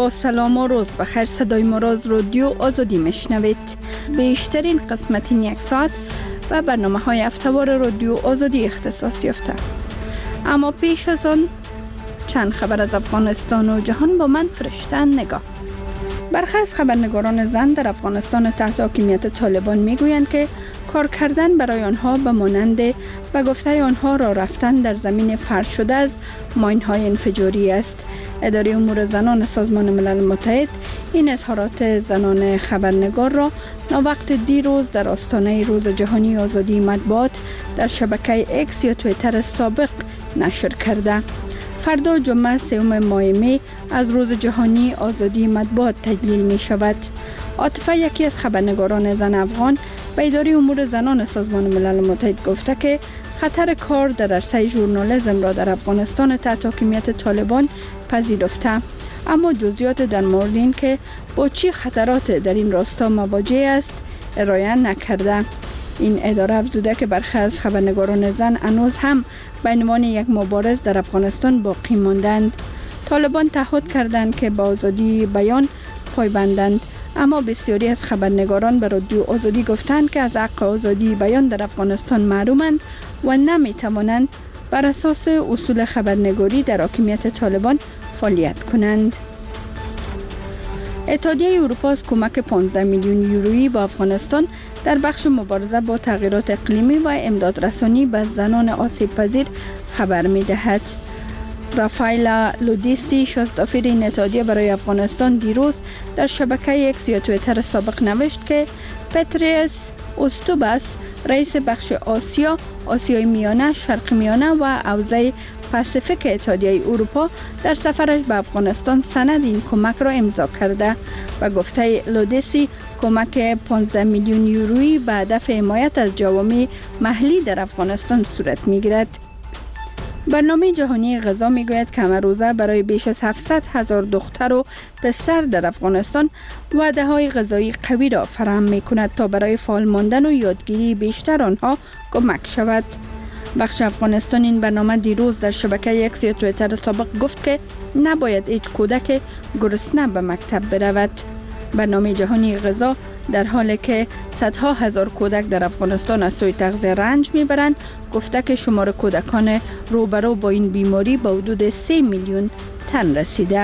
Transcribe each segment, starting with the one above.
با سلام و روز بخیر. صدای ما را از رادیو آزادی میشنوید. بیشترین قسمت این یک ساعت و برنامه‌های هفته‌وار رادیو آزادی اختصاص یافته. اما پیش از آن چند خبر از افغانستان و جهان با من فرشته نگاه. برخی از خبرنگاران زن در افغانستان تحت حاکمیت طالبان میگویند که کار کردن برای آنها به مانند به گفته آنها راه رفتن در زمین فرش شده از ماین‌های انفجاری است. اداره امور زنان سازمان ملل متحد این اظهارات زنان خبرنگار را ناوقت دیروز در آستانه روز جهانی آزادی مطبوعات در شبکه اکس یا توییتر سابق نشر کرده. فردا جمعه 3 ماه می از روز جهانی آزادی مطبوعات تجلیل می شود. عاطفه، یکی از خبرنگاران زن افغان، به اداره امور زنان سازمان ملل متحد گفته که خطر کار در عرصه ژورنالیسم را در افغانستان تحت حاکمیت طالبان پذیرفته، اما جزئیات در مورد این که با چه خطرات در این راستا مواجه است ارائه نکرده. این اداره افزوده که برخی از خبرنگاران زن هنوز هم به عنوان یک مبارز در افغانستان باقی ماندند. طالبان تعهد کردند که با آزادی بیان پایبندند، اما بسیاری از خبرنگاران به رادیو آزادی گفتند که از حق آزادی بیان در افغانستان محرومند و نمی توانند بر اساس اصول خبرنگاری در حاکمیت طالبان فعالیت کنند. اتحادیه اروپا از کمک 15 میلیون یورویی با افغانستان در بخش مبارزه با تغییرات اقلیمی و امدادرسانی به زنان آسیب پذیر خبر می دهد. رافایلا لودیسی، شاستافیر این اتحادیه برای افغانستان، دیروز در شبکه اکس یا توییتر سابق نوشت که پتریس اوستوباس، رئیس بخش آسیای میانه، شرق میانه و حوزه پاسیفیک اتحادیه اروپا، در سفرش به افغانستان سند این کمک را امضا کرده و گفته لودیسی کمک 15 میلیون یورویی به هدف حمایت از جوامع محلی در افغانستان صورت می‌گیرد. برنامه جهانی غذا میگوید که روزه برای بیش از 700,000 دختر و پسر در افغانستان وعده‌های غذایی قوی را فراهم می‌کند تا برای فعال ماندن و یادگیری بیشتر آنها کمک شود. بخش افغانستان این برنامه دیروز در شبکه اکس یا توییتر سابق گفت که نباید هیچ کودک گرسنه به مکتب برود. برنامه جهانی غذا در حالی که صدها هزار کودک در افغانستان از سوی تغذیه رنج میبرند، گفته که شمار کودکان روبرو با این بیماری به حدود 3 میلیون تن رسیده.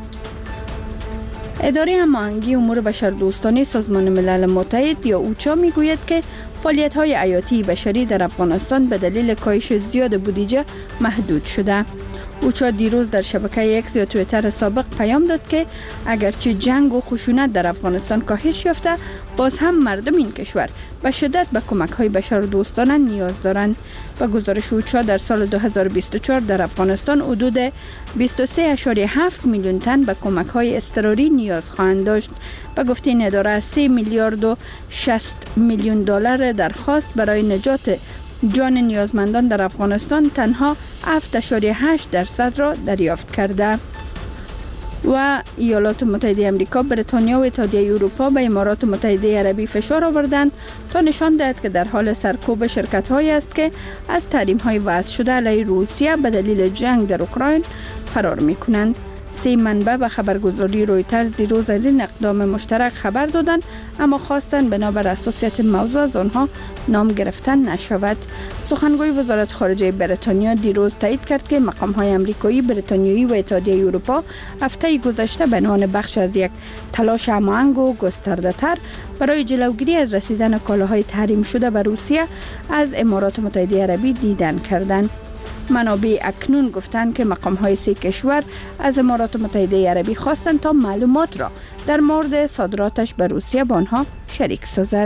اداره هماهنگی امور بشردوستانه سازمان ملل متحد یا اوچا میگوید که فعالیت‌های حیاتی بشری در افغانستان به دلیل کاهش زیاد بودجه محدود شده. اوچا دیروز در شبکه اکس یا توییتر سابق پیام داد که اگرچه جنگ و خشونت در افغانستان کاهش یافته، باز هم مردم این کشور به شدت به کمک‌های بشردوستانه نیاز دارند. به گزارش اوچا در سال 2024 در افغانستان حدود 23.7 میلیون تن به کمک‌های اضطراری نیاز خواهند داشت. به گفته این اداره 3 میلیارد و 60 میلیون دلار درخواست برای نجات جان نیازمندان در افغانستان تنها 7.8% را دریافت کرده. و ایالات متحده آمریکا، بریتانیا و اتحادیه اروپا به امارات متحده عربی فشار آوردند تا نشان دهد که در حال سرکوب شرکت‌هایی است که از تحریم‌های وضع شده علیه روسیه به دلیل جنگ در اوکراین فرار می‌کنند. 3 منبع به خبرگزاری رویترز دیروز از این اقدام مشترک خبر دادند، اما خواستند بنابر حساسیت موضوع از آنها نام گرفتن نشود. سخنگوی وزارت خارجه بریتانیا دیروز تایید کرد که مقام‌های آمریکایی، بریتانیایی و اتحادیه اروپا هفته گذشته به عنوان بخش از یک تلاش هماهنگ و گسترده‌تر برای جلوگیری از رسیدن کالاهای تحریم شده به روسیه از امارات متحده عربی دیدن کردند. منابع اکنون گفتند که مقام‌های 3 کشور از امارات متحده عربی خواستند تا معلومات را در مورد صادراتش به روسیه با آنها شریک سازد.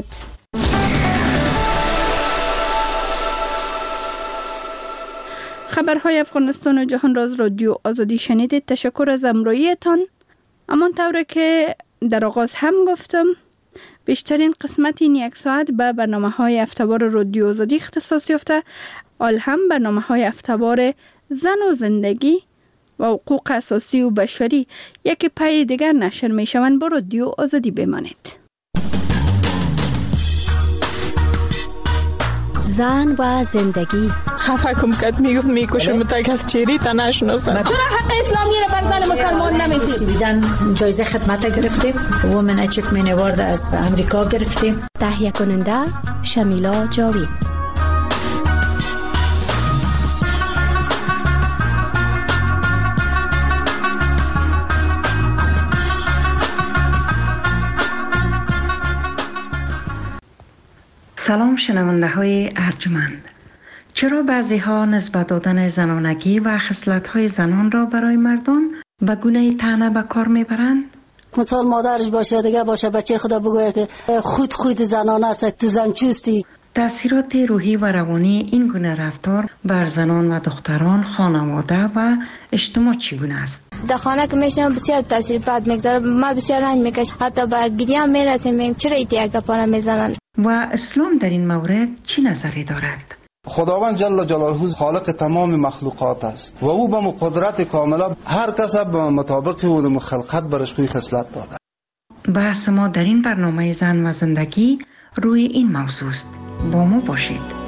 خبرهای افغانستان و جهان را از رادیو آزادی شنیدید. تشکر از همراهیتان. همانطور که در آغاز هم گفتم، بیشترین قسمت این یک ساعت به برنامه‌های هفته‌وار رادیو آزادی اختصاص یافته. حال هم برنامه‌های هفته‌وار زن و زندگی و حقوق اساسی و بشری یک پای دیگر نشر می‌شوند. با رادیو آزادی بمانید. زن و زندگی. خفه کم کد میگفت میکشم تا کس چیری تا نشناسن. چرا حق اسلامی رو بر زن مسلمان نمیدید؟ بیدن جایزه خدمت گرفتیم، وومن اچیومنت اوارد از امریکا گرفتیم. تهیه کننده شمیلا جاوید. سلام شنونده های ارجمند. چرا بعضی ها نسبت دادن زنانگی و خصلت های زنان را برای مردان به گونه طعنه به کار میبرند؟ مثال مادرش باشه، دیگه باشه، بچه خدا بگوید که خود زنانه است، تو زن چوستی. تأثیرات روحی و روانی این گونه رفتار بر زنان و دختران، خانواده و اجتماع چگونه است؟ در خانه که میشنم بسیار تاثیر بد میگذاره، ما بسیار رنج میکش، حتی به گریه هم میرسیم. چرا ایتی گپا میزنن؟ و اسلام در این مورد چی نظری دارد؟ خداوند جل جلاله خالق تمام مخلوقات است و او به قدرت کامله هر کس به مطابق او خلقت برش خوی خصلت داده. بحث ما در این برنامه زن و زندگی روی این موضوع است. با ما باشید.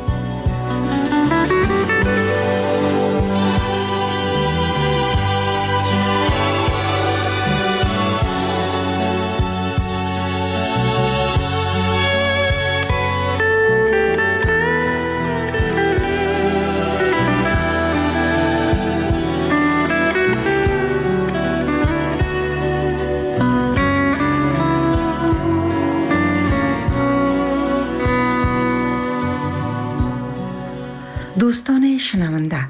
دوستان شنونده،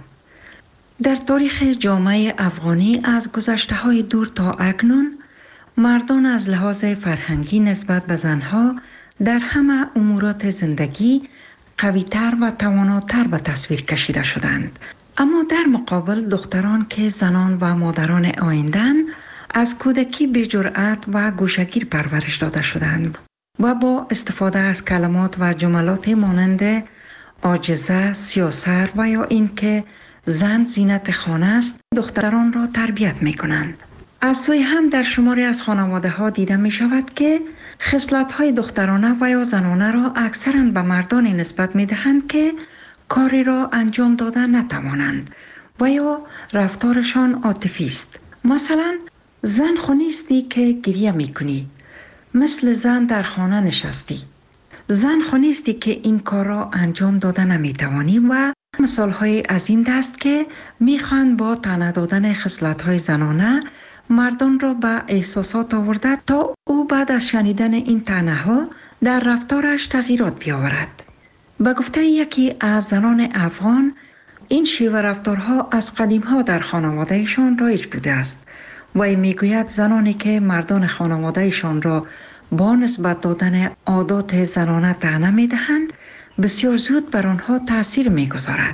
در تاریخ جامعه افغانی از گذشته‌های دور تا اکنون مردان از لحاظ فرهنگی نسبت به زنها در همه امورات زندگی قوی‌تر و تواناتر به تصویر کشیده شدند. اما در مقابل دختران که زنان و مادران آینده‌اند از کودکی به جرأت و گوشه‌گیر پرورش داده شدند و با استفاده از کلمات و جملات مانند عاجزه، سیاسر و یا اینکه زن زینت خانه است دختران را تربیت می کنند. از سوی هم در شماری از خانواده ها دیده می شود که خصلت های دخترانه و یا زنانه را اکثرا به مردانی نسبت می دهند که کاری را انجام داده نتوانند و یا رفتارشان عاطفی است. مثلا زن خو نیستی که گریه می کنی، مثل زن در خانه نشستی. زن خو نیستی که این کار را انجام داده نمیتوانی و مثال های از این دست که میخوان با طعنه دادن خصلت های زنانه مردان را به احساسات آورده تا او بعد از شنیدن این طعنه ها در رفتارش تغییرات بیاورد. به گفته یکی از زنان افغان این شیوه رفتارها از قدیم ها در خانوادهشان رایج بوده است و میگوید زنانی که مردان خانوادهشان را با نسبت دادن عادات زنانه طعنه میدهند بسیار زود بر آنها تاثیر میگذارد.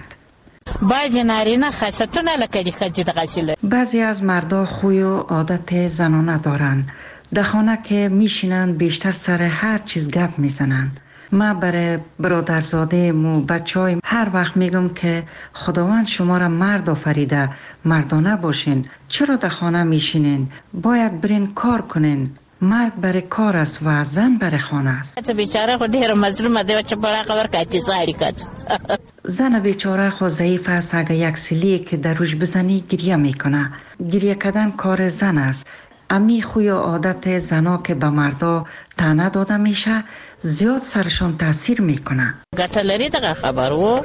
بعضی از مردا خوی و عادت زنانه دارند. در خانه که میشینند بیشتر سر هر چیز گپ میزنند. ما برای برادرزاده مو بچهای هر وقت میگم که خداوند شما را مرد آفریده، مردانه باشین. چرا در خانه میشینین؟ باید برین کار کنین. مرد برای کار است و زن برای خانه است. بیچاره خود هر مظلوم ده چه برای خبر کاتی زاری کات. زن بیچاره خود ضعیف است، اگه یک سیلی که در روش بزنی گریه میکنه. گریه کردن کار زن است. امی خوی و عادت زنا که به مردا طعنه داده میشه زیاد سرشان تاثیر میکنه. گتلری دغه خبرو.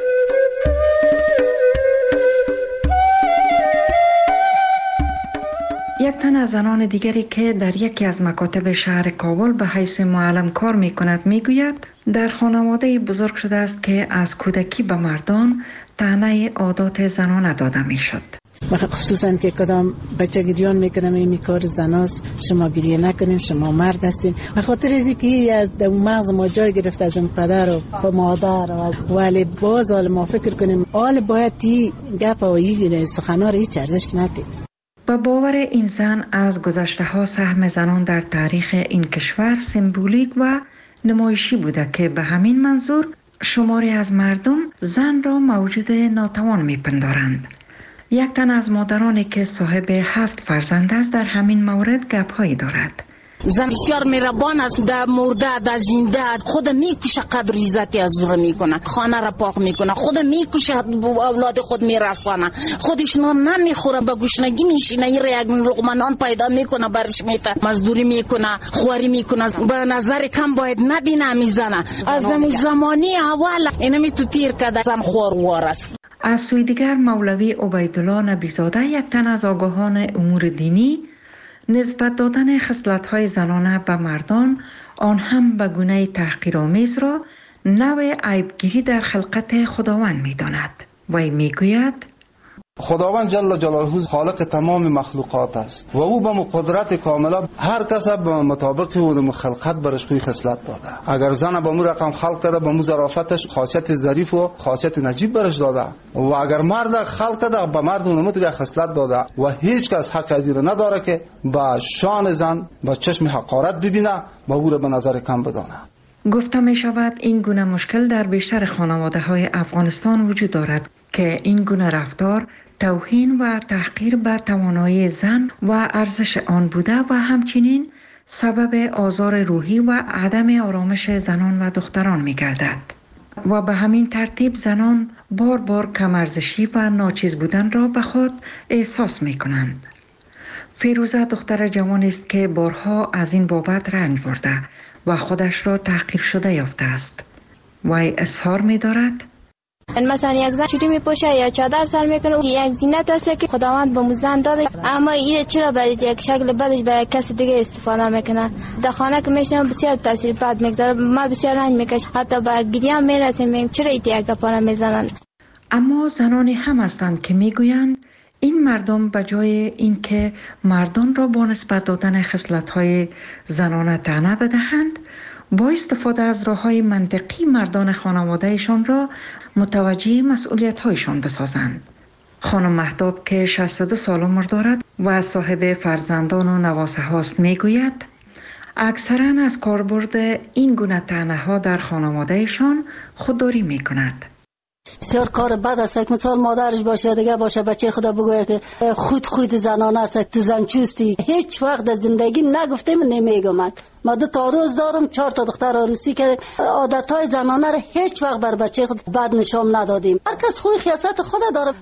یک تن از زنان دیگری که در یکی از مکاتب شهر کابل به حیث معلم کار می کند می گوید در خانواده بزرگ شده است که از کودکی به مردان طعنه عادات زنانه داده می شد. خصوصا که کدام بچه گریان میکنم این کار زناست، شما گریه نکنین، شما مرد هستین. به خاطر از اینکه از مغز ما جای گرفت از پدر و مادر ولی باز حال ما فکر کنیم حال باید تی گپ و این سخنان هیچ ارزش ندید. با باور این زن از گذشته ها سهم زنان در تاریخ این کشور سمبولیک و نمایشی بوده که به همین منظور شماری از مردم زن را موجود ناتوان میپندارند. یک تن از مادرانی که صاحب 7 فرزند است در همین مورد گپ‌هایی دارد. زن بسیار مهربان است، در مرده در زنده خود میکشه، قدر عزتی از او میکنه، خانه را پاک میکنه، خود میکشه، اولاد خود میرسانه، خودش نان نمیخوره، به گشنگی میشینه، این را یک لقمه نان پیدا میکنه برش میته، مزدوری میکنه، خواری میکنه، به نظر کم باید نبینه میزنه. از زمانی اول اینمی تو تیر کده زن خوار است. از سوی دیگر مولوی عبیدالله نبیزاده، یک تن از آگاهان امور دینی، نسبت دادن خصلت‌های زنانه به مردان، آن هم به گونه تحقیرآمیز را نوع عیبگیری در خلقت خداوند می‌داند. وی میگوید خداوند جل جلاله خالق تمام مخلوقات است و او به قدرت کامله هر کس به مطابق او خلقت برش خوی خصلت داده. اگر زن به مو رقم خلق کرده، به مو ظرافتش خاصیت ظریف و خاصیت نجیب برش داده، و اگر مرد خلق کرده، به مرد اونم تو خصلت داده و هیچ کس حق از این نداره که با شان زن با چشم حقارت ببینه و او را به نظر کم بدانه. گفته می شود این گونه مشکل در بیشتر خانواده های افغانستان وجود دارد که این گونه رفتار توهین و تحقیر به توانایی زن و ارزش آن بوده و همچنین سبب آزار روحی و عدم آرامش زنان و دختران می گردد و به همین ترتیب زنان بار بار کم ارزشی و ناچیز بودن را به خود احساس می کنند. فیروزه دختر جوانی است که بارها از این بابت رنج برده و خودش را تحقیر شده یافته است. وی اظهار می دارد مثلا یک زن چوری میپوشه یا چادر سر میکنه، یک زینت است که خداوند به زن داده، اما این چرا به یک شکل بدش به کسی دیگه استفاده میکنه. در خانه که میشنم بسیار تاثیر بد میگذاره، ما بسیار رنج میکش، حتی به گریه میرسیم چرا ایتی گپا میزنن. اما زنانی هم هستند که میگویند این مردم به جای اینکه مردان را با نسبت دادن خصلت‌های زنانه طعنه بدهند، با استفاده از راه‌های منطقی مردان خانواده‌شان را متوجه مسئولیت‌هایشان بسازند. خانم مهتاب که 62 سال عمر دارد و صاحب فرزندان و نواسه هاست میگوید اکثراً از کاربرد این گونه طعنه‌ها در خانواده‌شان خودداری می‌کند. بسیار کار بد است که مثال مادرش باشه دیگه باشه بچه خدا بگوید که خود زنانه است، تو زن چوستی. هیچ وقت در زندگی نگفتم نمیگم. ما 2 تا روز دارم 4 تا دختر عروسی که عادتهای زنانه را هیچ وقت بر بچه خود بد نشان ندادیم. هر کس خوی خیاست خود داره.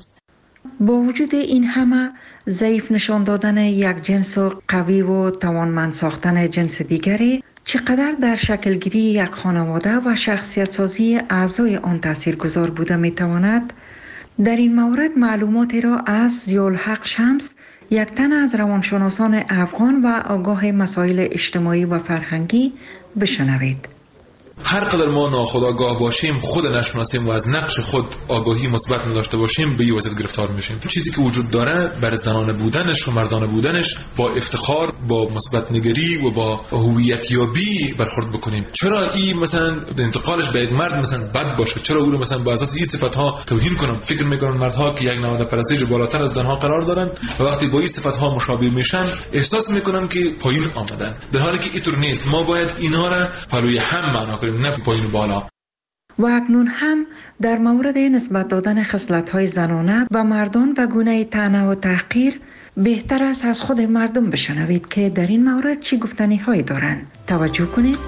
با وجود این همه ضعیف نشان دادن یک جنس و قوی و توانمند ساختن جنس دیگری چقدر در شکلگیری یک خانواده و شخصیت سازی اعضای آن تاثیرگذار بوده میتواند، در این مورد معلوماتی را از ضیاءالحق شمس، یک تن از روانشناسان افغان و آگاه مسائل اجتماعی و فرهنگی بشنوید. هر قدر ما ناخودآگاه باشیم، خود نشناسیم و از نقش خود آگاهی مثبت نداشته باشیم، به این وضعیت گرفتار میشیم. چیزی که وجود داره بر زنانه بودنش و مردانه بودنش با افتخار، با مثبت نگری و با هویت یابی برخورد بکنیم. چرا این مثلا انتقالش به یک مرد مثلا بد باشه؟ چرا او رو مثلا با اساس این صفات‌ها توهین کنم؟ فکر میکنن مردها که یک نماد پرستش بالاتر از زنها قرار دارن و وقتی با این صفات‌ها مشابه میشن احساس میکنن که پایین آمدن، در حالی که اینطور نیست. ما باید اینا را پلوی هم معنا کنیم، نه پایین بالا. و اکنون هم در مورد نسبت دادن خصلت‌های زنانه و مردان و گونه طعنه و تحقیر بهتر است از خود مردم بشنوید که در این مورد چی گفتنی هایی دارند. توجه کنید.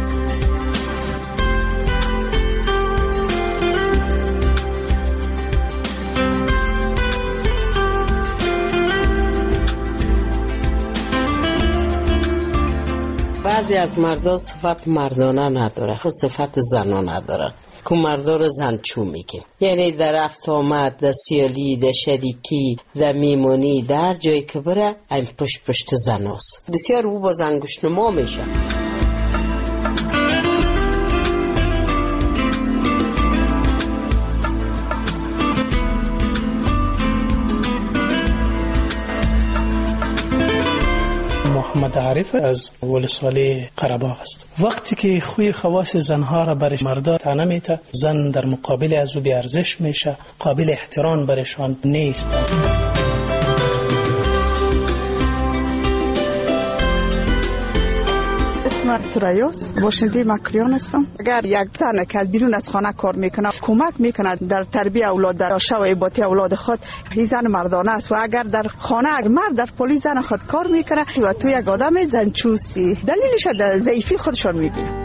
بعضی از مردا صفت مردانه نداره، خود صفت زنانه داره که مردا رو زنچو میگه. یعنی در رفت آمد، در سیالی، در شریکی، در میمونی، در جایی که بره این پشت زناست. بسیار او با زنگوشنما میشه. محمد عارف از ولسوالی قره‌باغ است. وقتی که خوی خواص زنها را برای مردا طعنه میته، زن در مقابل از او بی ارزش میشه، قابل احترام برشان نیست. اسم نام سرایاست، باشنده مکریان هستم. اگر یک زن که بیرون از خانه کار میکنه کمک میکنه در تربیت اولاد، در شایعاتی اولاد خود، این زن مردانه است. و اگر در خانه مرد در پلی زن خود کار میکنه و تو یک آدم زنچوستی، دلیلش در ضعیفی خودشون میبینه.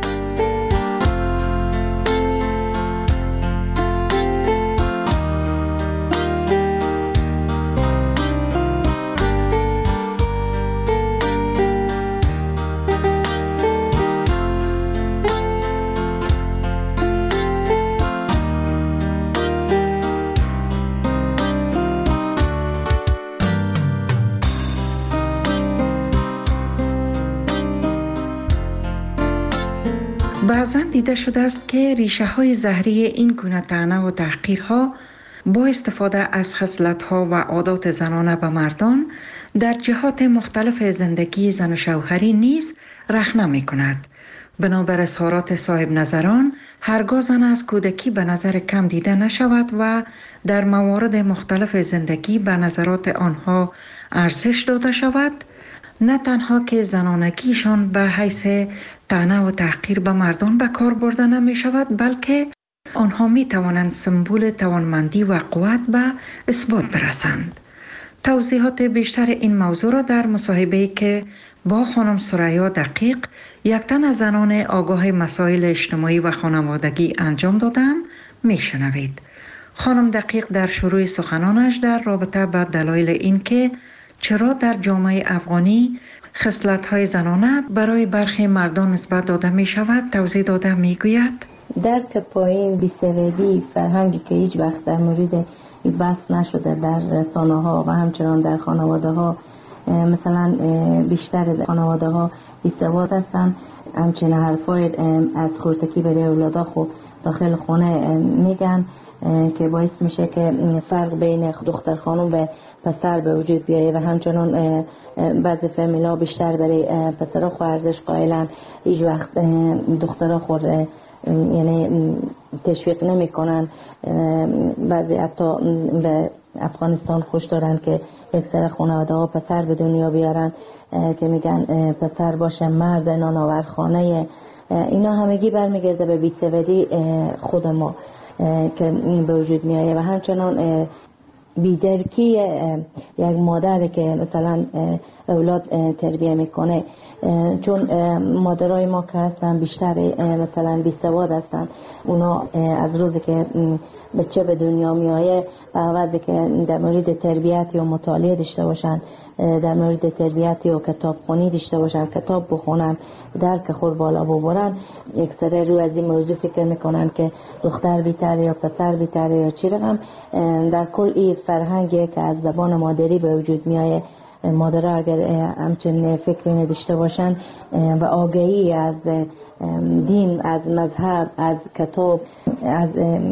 بعضا دیده شده است که ریشه های زهری این گونه طعنه و تحقیرها با استفاده از خصلت‌ها و عادات زنانه به مردان در جهات مختلف زندگی زن و شوهری نیز رخنه می کند. بنابر اظهارات صاحب نظران، هرگاه زن از کودکی به نظر کم دیده نشود و در موارد مختلف زندگی به نظرات آنها ارزش داده شود، نه تنها که زنانگیشان به حیث طعنه و تحقیر به مردان به کار برده نمی شود، بلکه آنها می توانند سمبول توانمندی و قوت به اثبات برسند. توضیحات بیشتر این موضوع را در مصاحبه‌ای که با خانم سریا دقیق، یک تن از زنان آگاه مسائل اجتماعی و خانوادگی انجام دادم می شنوید. خانم دقیق در شروع سخنانش در رابطه با دلایل این که چرا در جامعه افغانی خصلت‌های زنانه برای برخی مردان نسبت داده می شود توضیح داده می گوید. درک پایین بی‌سببی فرهنگی که هیچ وقت در مورد بحث نشده در رسانه‌ها و همچنان در خانواده‌ها، مثلا بیشتر خانواده‌ها بی‌سواد هستند، همچنین حرفای از خردکی برای اولادا خب داخل خانه میگن که باعث میشه که فرق بین دختر خانم و پسر به وجود بیایه و همچنان بعضی فامیل‌ها بیشتر برای پسرها خو ارزش قائلن، هیچ وقت دخترها خود یعنی تشویق نمی کنن. بعضی حتی به افغانستان خوش دارن که اکثر خانواده ها پسر به دنیا بیارن که میگن پسر باشه مرد نانآور خانه. اینا همگی برمیگرده به بی‌سوادی خود ما که به وجود میایه و همچنان بیدرکی یک مادر که مثلا اولاد تربیه میکنه، چون مادرای ما که هستن بیشتر مثلا بی‌سواد هستن، اونا از روزی که بچه به دنیا میایه بعضی که در مورد تربیت یا مطالعه داشته باشن، در مورد تربیت یا کتابخوانی داشته باشن، کتاب بخونن، درک خود بالا ببرن، اکثر رو از این موضوع فکر میکنن که دختر بیتره یا پسر بیتره یا چی رقم. در کل این فرهنگی که از زبان مادری به وجود میایه، مادرها اگر همچنین فکری نداشته باشن و آگاهی از دین، از مذهب، از کتاب، از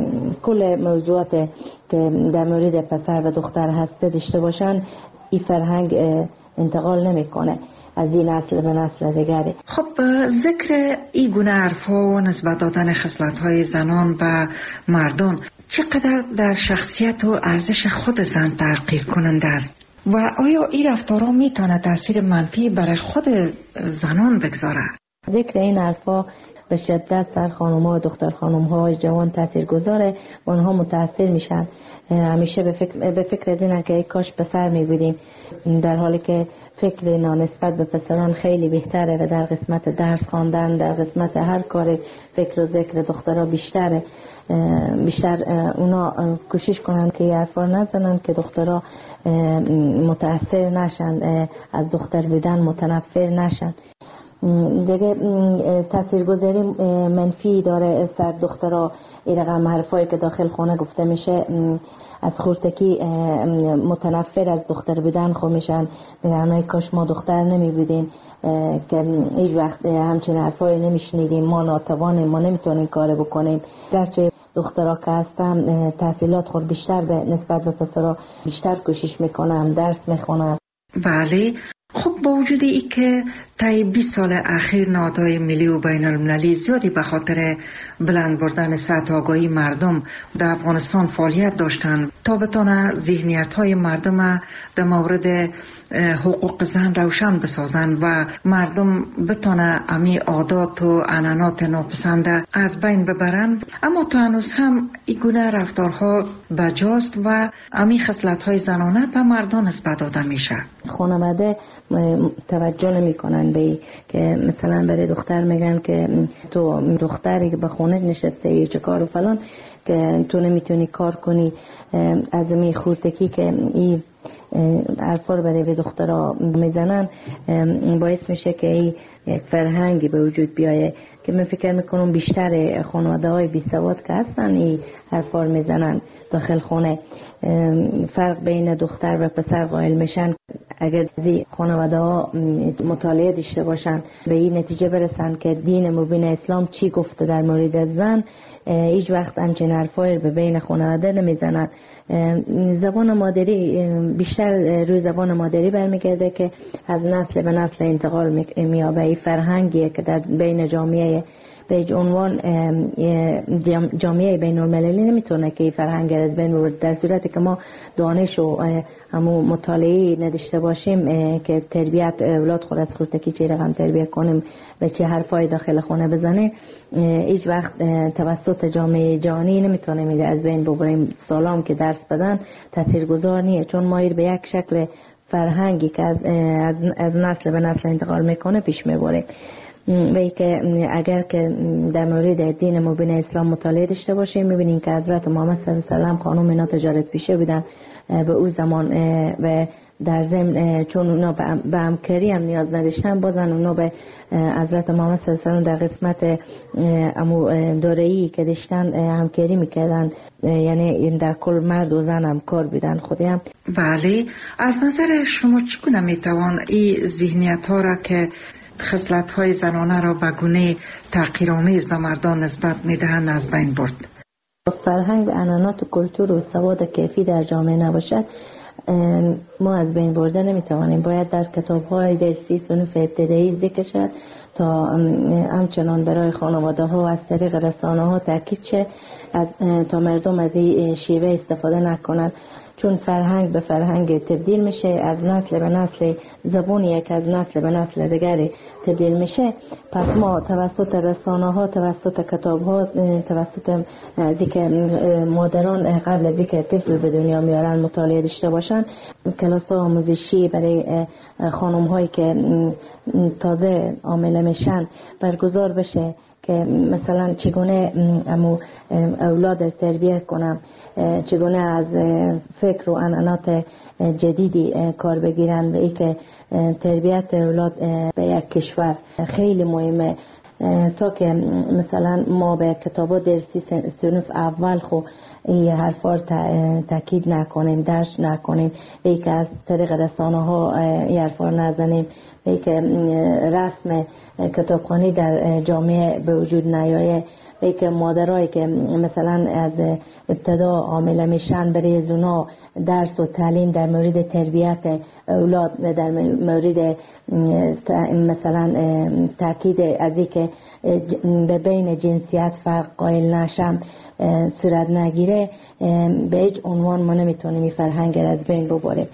کل موضوعات که در مورد پسر و دختر هسته داشته باشن، این فرهنگ انتقال نمیکنه از این نسل به نسل دیگری. خب ذکر این گونه حرف‌ها و نسبت دادن خصلت‌های زنان به مردان چقدر در شخصیت و ارزش خود زن تغییر کننده است و آیا این رفتارها میتونه تاثیر منفی برای خود زنان بگذاره؟ ذکر این حرفا به شدت سر خانم‌ها و دختر خانم‌های جوان تاثیر گذاره و اونها متاثر میشن. همیشه به فکر از اینه که کاش پسر میبودیم، در حالی که فکر نسبت به پسران خیلی بهتره و در قسمت درس خواندن، در قسمت هر کار فکر و ذکر دخترها بیشتر اونا کوشش کنن که یه حرفا نزنن که دخترها متاثر نشن، از دختر بودن متنفر نشن. دیگه تاثیرگذاری منفی داره سر دخترها. این رقم حرفایی که داخل خانه گفته میشه، از خردکی متنفر از دختر بودن خو میشن، میگن کاش ما دختر نمی بودیم که هیچ وقت همچین حرفایی نمیشنیدیم، ما ناتوانیم، ما نمیتونیم کار بکنیم. گرچه دخترها که هستن تحصیلات خود بیشتر به نسبت به پسرها بیشتر کوشش میکنن، درس میخونن. بله، خب با وجود ای که طی 20 سال اخیر نهادهای ملی و بین المللی زیادی به خاطر بلند بردن سطح آگاهی مردم در افغانستان فعالیت داشتند تا بتانه ذهنیت های مردم در مورد حقوق زن روشن بسازند و مردم بتانه امی عادات و عنعنات ناپسنده از بین ببرند، اما تا هنوز هم این گونه رفتارها بجاست و امی خصلت‌های زنانه به مردان نسبت داده میشه. خانواده توجه نمی کنن به که مثلا برای دختر میگن که تو دختری که به خونه نشسته یا چه کار و فلان که تو نمیتونی کار کنی، از می خورتکی که این حرفا رو برای دخترها میزنن باعث میشه که این یک فرهنگی به وجود بیایه که من فکر میکنم بیشتر خانواده های بی سواد که هستن این حرفا رو میزنن داخل خونه. فرق بین دختر و پسر قائل میشن. اگر زی خانواده ها مطالعه داشته باشن به این نتیجه برسن که دین مبین اسلام چی گفته در مورد زن، هیچ وقت همچین حرفایی به بین خانواده نمیزنن. زبان مادری بیشتر روی زبان مادری برمیگرده که از نسل به نسل انتقال مییابه. این فرهنگیه که در بین جامعه به عنوان جامعه بین المللی نمیتونه که این فرهنگ از بین ببره، در صورتی که ما دانش و همو مطالعه نداشته باشیم که تربیت اولاد خود از خودکی چه رقم تربیت کنیم و چه حرفای داخل خونه بزنه، هیچ وقت توسط جامعه جهانی نمیتونه میده از بین ببریم. سالام که درس بدن تاثیرگذار نیه، چون مایل به یک شکل فرهنگی که از نسل به نسل انتقال میکنه پیش میبره. و که اگر که در مورد دین مبین اسلام مطالعه داشته باشیم میبینیم که حضرت محمد صلی الله علیه و سلم خانم اینا تجارت پیشه بودن به او زمان و در ضمن چون اونا به همکاری هم نیاز نداشتن بازن اونا به حضرت محمد صلی الله علیه و سلم در قسمت دارایی که داشتن همکاری میکردن، یعنی در کل مرد و زن هم کار بودن خودی هم. بله، از نظر شما چگونه میتوان این ذهنیت ها را که خصلت‌های زنانه را به گونه تحقیرآمیز به مردان نسبت می‌دهند از بین برد؟ فرهنگ و عنعنات و کلتور و سواد کیفی در جامعه نباشد ما از بین برده نمیتوانیم. باید در کتاب‌های درسی صنف ابتدایی ذکر شد تا همچنان برای خانواده ها و از طریق رسانه ها تاکید شه تا مردم از این شیوه استفاده نکنند، چون فرهنگ به فرهنگ تبدیل میشه، از نسل به نسل زبونی که از نسل به نسل دیگری تبدیل میشه. پس ما توسط رسانه ها، توسط کتاب ها، توسط ذکر مادران قبل از اینکه طفل به دنیا میارن مطالعه داشته باشن، کلاس ها آموزشی برای خانم هایی که تازه حامله میشن برگزار بشه که مثلا چگونه اولاد تربیت کنم، چگونه از فکر و عنعنات جدیدی کار بگیرن و ای که تربیت اولاد به یک کشور خیلی مهمه. تا که مثلا ما به کتابات درسی صنف اول خو این حرفا تاکید نکنیم، درس نکنیم، ای که از طریق رسانه ها این حرفا نزنیم، ای که رسم کتابخوانی در جامعه به وجود نیایه، ای که مادرایی که مثلا از ابتدا حامله میشن برای زونا درس و تعلیم در مورد تربیت اولاد و در مورد مثلا تاکید از این که به بین جنسیت فرق قائل نشم صورت نگیره، به هیچ عنوان ما نمیتونیم این فرهنگ از بین ببریم.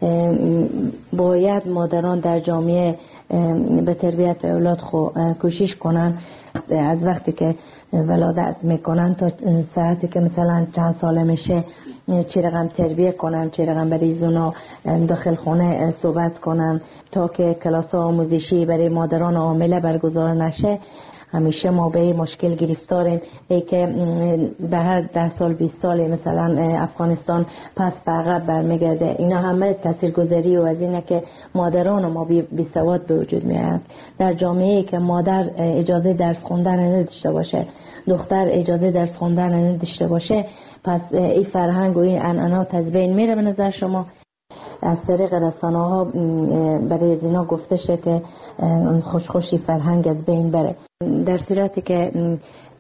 باید مادران در جامعه به تربیت اولاد کوشش کنن، از وقتی که ولادت میکنن تا ساعتی که مثلا چند ساله میشه چه رقم تربیت کنن، چه رقم برای زونا داخل خونه صحبت کنن تا که کلاس آموزشی برای مادران حامله برگزار نشه. همیشه ما به این مشکل گرفتاریم، ای که به هر 10 سال 20 سال مثلا افغانستان پس به عقب برمیگرده. اینا همه تاثیرگذاری و از اینه که مادران ما بی سواد به وجود میاد. در جامعه‌ای که مادر اجازه درس خوندن نداشته باشه، دختر اجازه درس خوندن نداشته باشه، پس این فرهنگ و این عنعنات از بین میره. به نظر شما از طریق رسانه ها برای اینا گفته شه که خوشی فرهنگ از بین بره، در صورتی که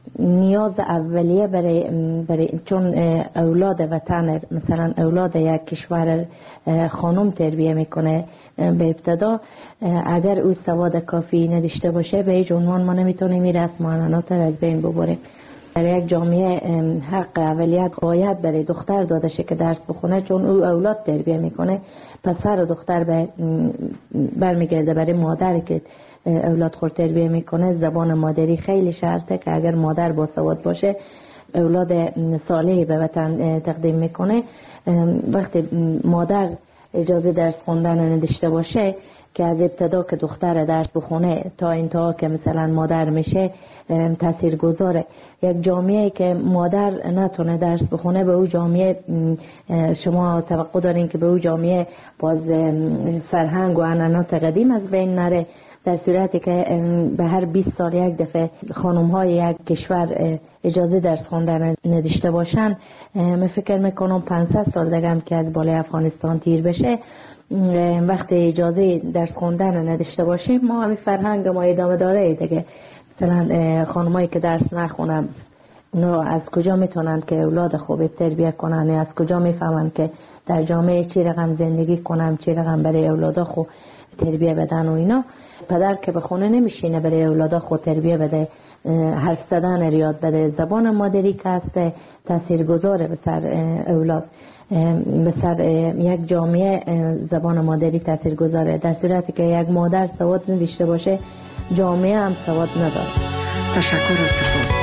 نیاز اولیه برای چون اولاد وطن، مثلا اولاد یک کشور خانم تربیه میکنه، به ابتدا اگر او سواد کافی نداشته باشه به هیچ عنوان ما نمیتونیم این رسم و عنعنات را از بین ببریم. در یک جامعه حق اولیت باید برای دختر داده شه که درس بخونه، چون او اولاد تربیه میکنه. پسر و دختر برمیگرده برای مادر که اولاد خود تربیه میکنه. زبان مادری خیلی شرطه که اگر مادر با سواد باشه اولاد صالحی به وطن تقدیم میکنه. وقتی مادر اجازه درس خوندن نداشته باشه که از ابتدا که دختر درس بخونه تا انتها که مثلا مادر میشه تأثیر گذاره. یک جامعه که مادر نتونه درس بخونه به او جامعه شما توقع دارین که به او جامعه باز فرهنگ و عنعنات قدیم از بین نره. در صورتی که به هر 20 سال یک دفعه خانم های یک کشور اجازه درس خواندن نداشته باشن، من فکر میکنم 500 سال دیگه هم که از بالای افغانستان تیر بشه، وقتی اجازه درس خوندن نداشته باشیم ما همین فرهنگ ما ادامه داره دیگه. مثلا خانمایی که درس نخونن اونا از کجا میتونن که اولاد خوب تربیه کنن؟ از کجا میفهمن که در جامعه چی رقم زندگی کنن، چی رقم برای اولادا خوب تربیه بدن و اینا؟ پدر که به خونه نمیشینه برای اولادا خود تربیه بده، حرف زدن یاد بده، زبان مادری که هست تاثیرگذاره به سر اولاد، به سر یک جامعه زبان مادری تاثیرگذاره. در صورتی که یک مادر سواد نداشته باشه جامعه هم سواد نداره. تشکر و سپاس.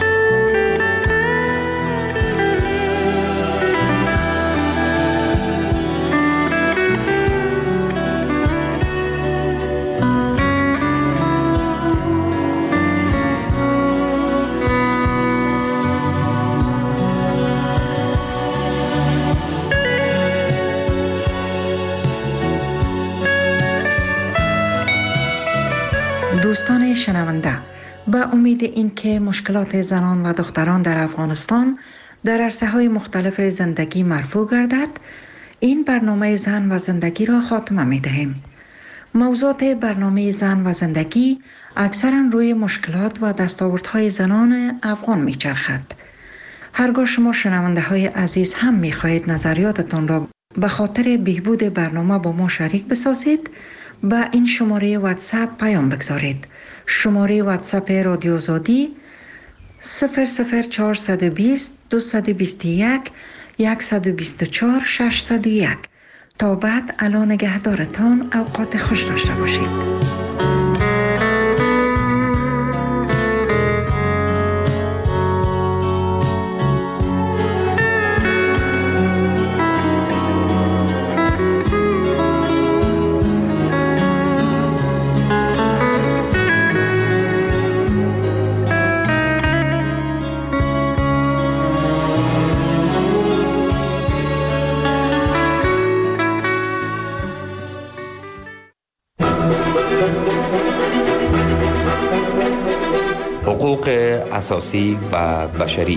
دوستان شنونده، به امید اینکه مشکلات زنان و دختران در افغانستان در عرصه‌های مختلف زندگی مرفوع گردد، این برنامه زن و زندگی را خاتمه می‌دهیم. موضوعات برنامه زن و زندگی اکثراً روی مشکلات و دستاوردهای زنان افغان می‌چرخد. هرگاه شما شنونده‌های عزیز هم می‌خواهید نظریاتتان را به خاطر بهبود برنامه با ما شریک بسازید، با این شماره واتساپ پیام بگذارید. شماره واتساپ رادیو آزادی 00420 221 124 601. تا بعد الا نگهدارتان، اوقات خوش داشته باشید. حقوق اساسی و بشری.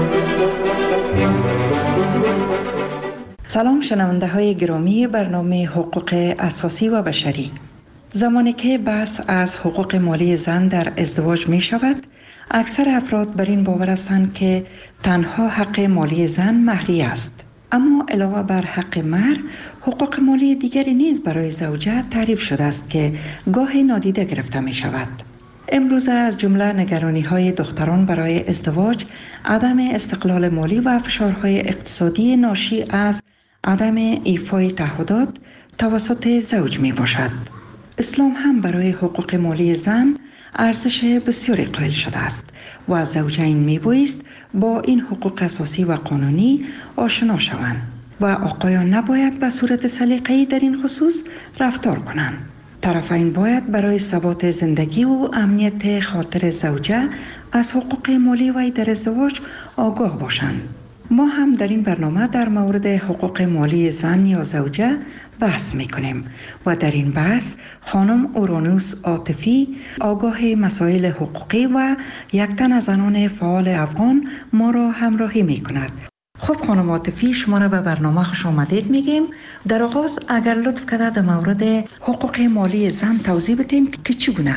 سلام شنونده های گرامی برنامه حقوق اساسی و بشری. زمانی که بحث از حقوق مالی زن در ازدواج می شود، اکثر افراد بر این باور هستند که تنها حق مالی زن مهری است. اما علاوه بر حق مهر، حقوق مالی دیگری نیز برای زوجه تعریف شده است که گاهی نادیده گرفته می شود. امروز از جمله نگرانی‌های دختران برای ازدواج، عدم استقلال مالی و فشارهای اقتصادی ناشی از عدم ایفای تعهدات توسط زوج می باشد. اسلام هم برای حقوق مالی زن ارزش بسیاری قائل شده است و زوجین می بایست با این حقوق اساسی و قانونی آشنا شوند و آقایان نباید به صورت سلیقه‌ای در این خصوص رفتار کنند. طرفین باید برای ثبات زندگی و امنیت خاطر زوجه از حقوق مالی وی در ازدواج آگاه باشند. ما هم در این برنامه در مورد حقوق مالی زن یا زوجه بحث میکنیم و در این بحث خانم اورانوس عاطفی، آگاه مسائل حقوقی و یک تن از زنان فعال افغان ما را همراهی میکند. خب خانم عاطفی، شما را به برنامه خوش آمدید میگیم. در آغاز اگر لطف کنید در مورد حقوق مالی زن توضیح بدین که چگونه است؟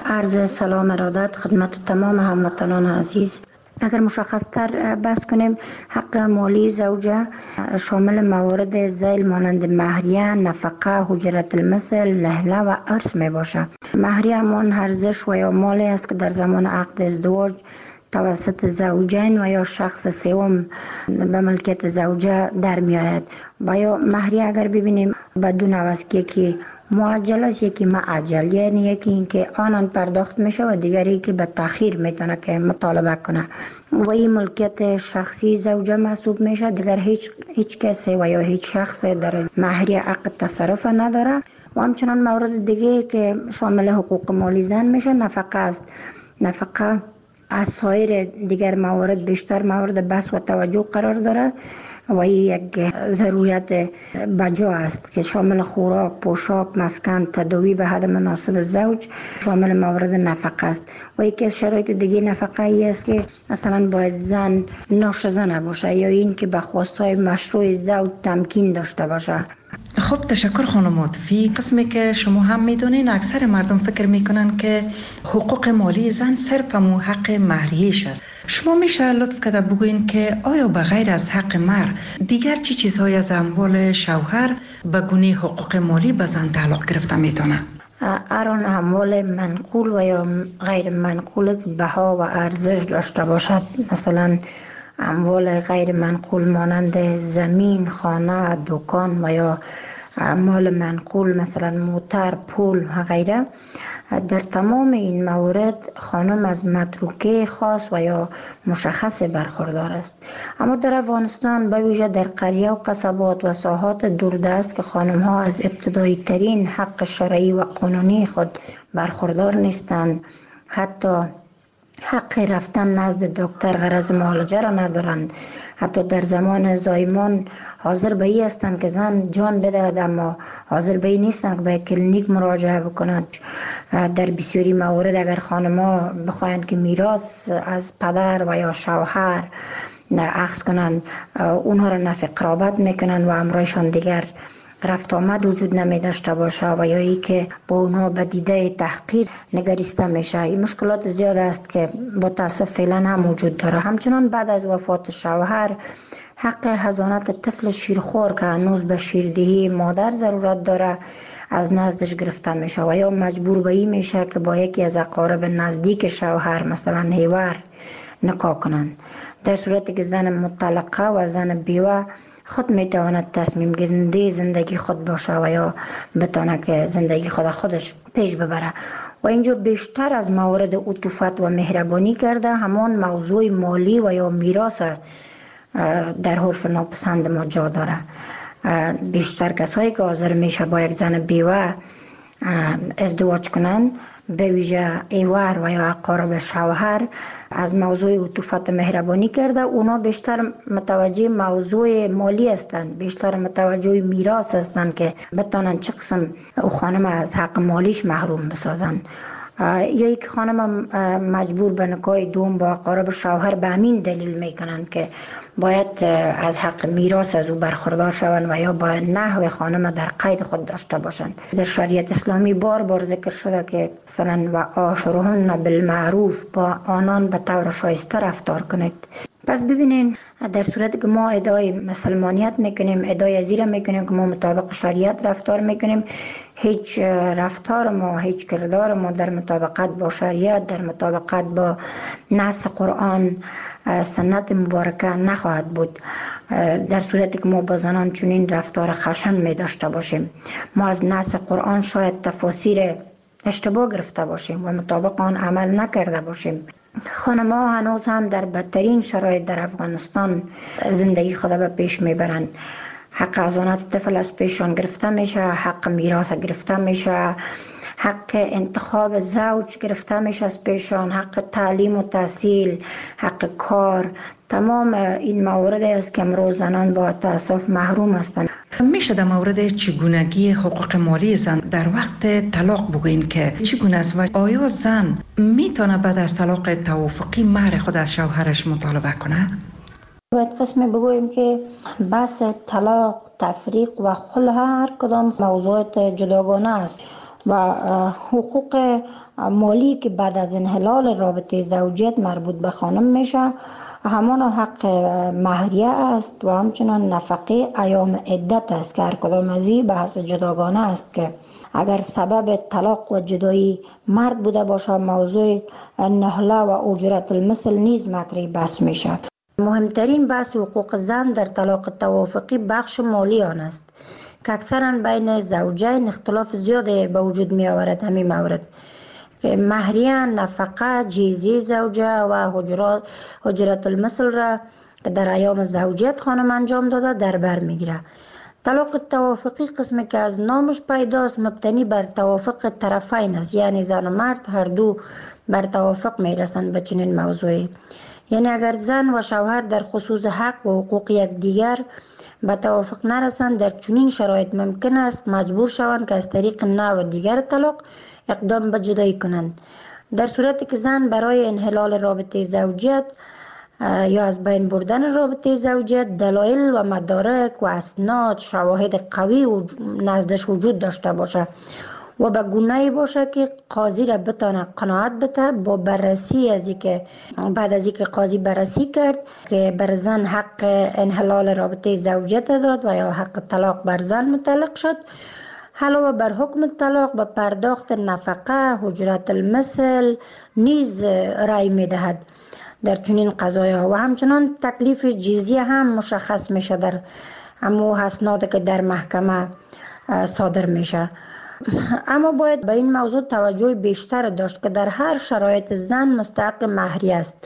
عرض سلام ارادت خدمت تمام هموطنان عزیز. اگر مشخص تر بحث کنیم، حق مالی زوجه شامل موارد ذیل مانند مهریه، نفقه، حجرت المثل، لهله و ارث می باشد. مهریه همان ارزش و یا مالی است که در زمان عقد ازدواج توسط زوجین و یا شخص سوم به ملکیت زوجه در می آید. و یا مهریه اگر ببینیم بدون عوض که معجل است، یکی معجل، یعنی یکی اینکه آنان پرداخت میشه و دیگری که به تأخیر میتونه که مطالبه کنه و این ملکیت شخصی زوجه محسوب میشه. دیگر هیچ کسی و یا هیچ شخص در مهریه عقد تصرف نداره. و همچنان مورد دیگه که شامل حقوق مالی زن میشه نفقه است. نفقه از سایر دیگر موارد بیشتر مورد بحث و توجه قرار داره و این یک ضرورت بجا است که شامل خوراک، پوشاک، مسکن، تداوی به حد مناسب زوج شامل موارد نفقه است. و یکی از شرایط دیگه نفقه ای است که مثلا باید زن ناشزه نباشه یا این که به خواستهای مشروع زوج تمکین داشته باشه. خب تشکر خانم عاطفی. قسمی که شما هم میدونین اکثر مردم فکر میکنن که حقوق مالی زن صرف همون حق مهریه‌اش است. شما میشه لطف کرده بگوین که آیا به غیر از حق مهر دیگر چی چیزهای از اموال شوهر به گونه حقوق مالی به زن تعلق گرفته میتونه؟ هر اموال منقول و یا غیر منقول بها و ارزش داشته باشد، مثلا اموال غیر منقول مانند زمین، خانه، دکان و یا اموال منقول مثلا موتر، پول و غیره، در تمام این موارد خانم از متروکه خاص و یا مشخص برخوردار است. اما در افغانستان به ویژه در قریه و قصبات و ساحات دوردست که خانم ها از ابتدایی ترین حق شرعی و قانونی خود برخوردار نیستند، حتی حق رفتن نزد دکتر غرض معالجه را ندارند، حتی در زمان زایمان حاضر به این هستند که زن جان بدهد اما حاضر به این نیستند که به کلینیک مراجعه بکنند. در بسیاری موارد اگر خانم‌ها بخواهند که میراث از پدر و یا شوهر اخذ کنند، اونها را نفی قرابت میکنند و امرایشان دیگر رفت آمد وجود نمی داشته باشه و یا ای که با اونها به دیده تحقیر نگریسته میشه. این مشکلات زیاد است که با تاسف فعلا هم وجود داره. همچنان بعد از وفات شوهر حق حضانت طفل شیرخوار که هنوز به شیردهی مادر ضرورت داره از نزدش گرفته میشه و یا مجبور به این میشه که با یکی از اقارب نزدیک شوهر مثلا هیور نکاح کنند. در صورتی که زن مطلقه و زن بیوه خود میتواند تصمیم گیرنده زندگی خود باشه و یا بتونه که زندگی خودش پیش ببره. و اینجا بیشتر از موارد عطوفت و مهربانی کرده همان موضوع مالی و یا میراث در حرف ناپسند ما جا داره. بیشتر کسایی که حاضر میشه با یک زن بیوه ازدواج کنند، به ویژه ایوار و یا اقارب شوهر، از موضوع عطوفت مهربانی کرده. اونا بیشتر متوجه موضوع مالی هستند، بیشتر متوجه میراث هستند که بتونن چه قسم او خانم از حق مالیش محروم بسازن. یا یک خانم مجبور به نکاح دوم با اقارب شوهر به همین دلیل میکنند که باید از حق میراث از او برخوردار شوند و یا باید نحو خانم در قید خود داشته باشند. در شریعت اسلامی بار بار ذکر شده که مثلا و عاشرهن بالمعروف، با آنان به طور شایسته رفتار کنید. پس ببینین در صورتی که ما ادعای مسلمانیت میکنیم، ادعای ازیره میکنیم که ما مطابق شریعت رفتار میکنیم، هیچ رفتار ما، هیچ کردار ما در مطابقت با شریعت، در مطابقت با نص قرآن سنت مبارکه نخواهد بود. در صورتی که ما با زنان چنین رفتار خشن می داشته باشیم، ما از نص قرآن شاید تفاسیر اشتباه گرفته باشیم و مطابق آن عمل نکرده باشیم. خانم‌ها هنوز هم در بدترین شرایط در افغانستان زندگی خود به پیش میبرند. حق حضانت طفل از پیشان گرفته میشه، حق میراث گرفته میشه، حق انتخاب زوج گرفته میشه از پیشان، حق تعلیم و تحصیل، حق کار. تمام این موارد است که امروز زنان با تأسف محروم هستند. میشه در مورد چگونگی حقوق مالی زن در وقت طلاق بگوین که چگونه است و آیا زن میتونه بعد از طلاق توافقی مهر خود از شوهرش مطالبه کنه؟ باید قسمی بگوییم که بحث طلاق، تفریق و خلع هر کدام موضوعات جداگانه است. و حقوق مالی که بعد از انحلال رابطه زوجیت مربوط به خانم میشه همان حق مهریه است و همچنان نفقه ایام عدت است که هر کدام از این بحث جداگانه است که اگر سبب طلاق و جدایی مرد بوده باشه موضوع نهله و اجرت المثل نیز مطرح بحث میشه. مهمترین بحث حقوق زن در طلاق توافقی بخش مالی آن است که اکثرا بین زوجین اختلاف زیاد به وجود می آورد. همین مورد که مهریه، نفقه، جیزی زوجه و حجرت المثل را که در ایام زوجیت خانم انجام داده در بر میگیره. طلاق توافقی قسمی که از نامش پیداست مبتنی بر توافق طرفین است، یعنی زن و مرد هر دو بر توافق میرسند به چنین موضوعی. یعنی اگر زن و شوهر در خصوص حق و حقوق یکدیگر به توافق نرسند در چنین شرایط ممکن است مجبور شوند که از طریق نوع دیگر طلاق اقدام به جدایی کنند. در صورتی که زن برای انحلال رابطه زوجیت یا از بین بردن رابطه زوجیت دلایل و مدارک و اسناد شواهد قوی و نزدش وجود داشته باشه و به گونه‌ای باشه که قاضی را بتانه قناعت بده با بررسی از اینکه بعد از اینکه قاضی بررسی کرد که بر زن حق انحلال رابطه زوجیت داد و یا حق طلاق بر زن متعلق شد، علاوه بر حکم طلاق به پرداخت نفقه، حجرت المثل نیز رأی میدهد در چنین قضایا و همچنان تکلیف جزیه هم مشخص میشه در همو اسناد که در محکمه صادر میشه. اما باید به این موضوع توجه بیشتر داشت که در هر شرایط زن مستحق مهریه است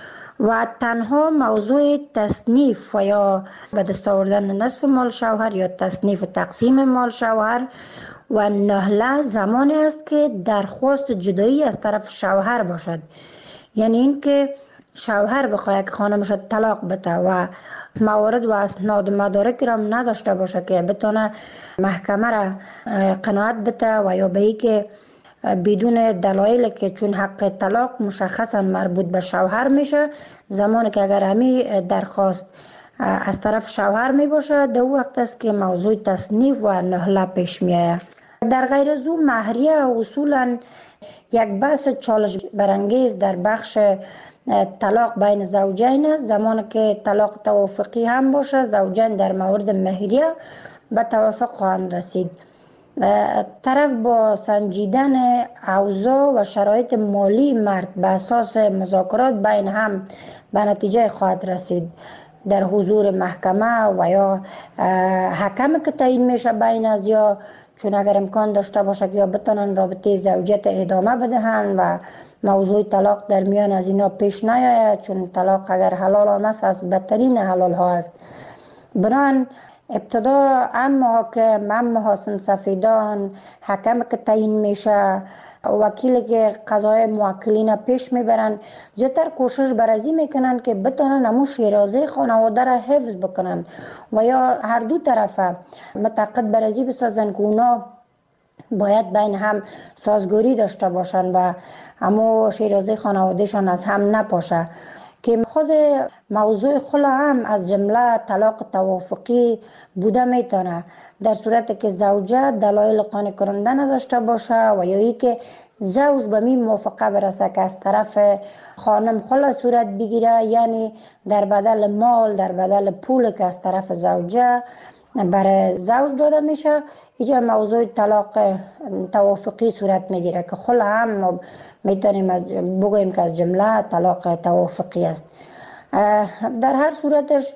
و تنها موضوع تصنیف و یا به دست آوردن نصف مال شوهر یا تصنیف و تقسیم مال شوهر و نهله زمانی است که درخواست جدایی از طرف شوهر باشد. یعنی اینکه شوهر بخواهد که خانمش طلاق بده و موارد و اسناد و مدارک را نداشته باشه که بتونه محکمه را قناعت بده و یا به ای که بدون دلایل که چون حق طلاق مشخصا مربوط به شوهر میشه، زمانی که اگر همی درخواست از طرف شوهر می باشه در وقت است که موضوع تصنیف و نهله پیش می آید. در غیر از او مهریه اصولا یک بحث چالش برانگیز در بخش طلاق بین زوجین است. زمانی که طلاق توافقی هم باشه زوجین در مورد مهریه به توافق خواهند رسید. طرف با سنجیدن اوضاع و شرایط مالی مرد به اساس مذاکرات بین هم به نتیجه خواهد رسید در حضور محکمه و یا حکم که تعیین میشه بین از یا چون اگر امکان داشته باشه که یا بتونن رابطه زوجیت ادامه بدهند و موضوع طلاق در میان از اینا پیش نیاید، چون طلاق اگر حلال آنست از بدترین حلال ها است. بنابراین ابتدا محاکم محاسن سفیدان حکم که تعیین میشه وکیلی که قضای موکلین پیش میبرن زیادتر کوشش برازی میکنن که بتونن همون شیرازه خانواده را حفظ بکنن و یا هر دو طرفه متعاقد برازی بسازن که اونا باید بین هم سازگاری داشته باشن و همون شیرازه خانوادهشان از هم نپاشه. که خود موضوع خلا هم از جمله طلاق توافقی بوده میتونه در صورتی که زوجه دلایل قانع کننده نداشته باشه و یا ای که زوج به می موافقه برسه که از طرف خانم خلا صورت بگیره، یعنی در بدل مال در بدل پول که از طرف زوجه برای زوج داده میشه، اینجا موضوع طلاق توافقی صورت میگیره که خلا هم میتونیم بگوییم که از جمله طلاق توافقی است. در هر صورتش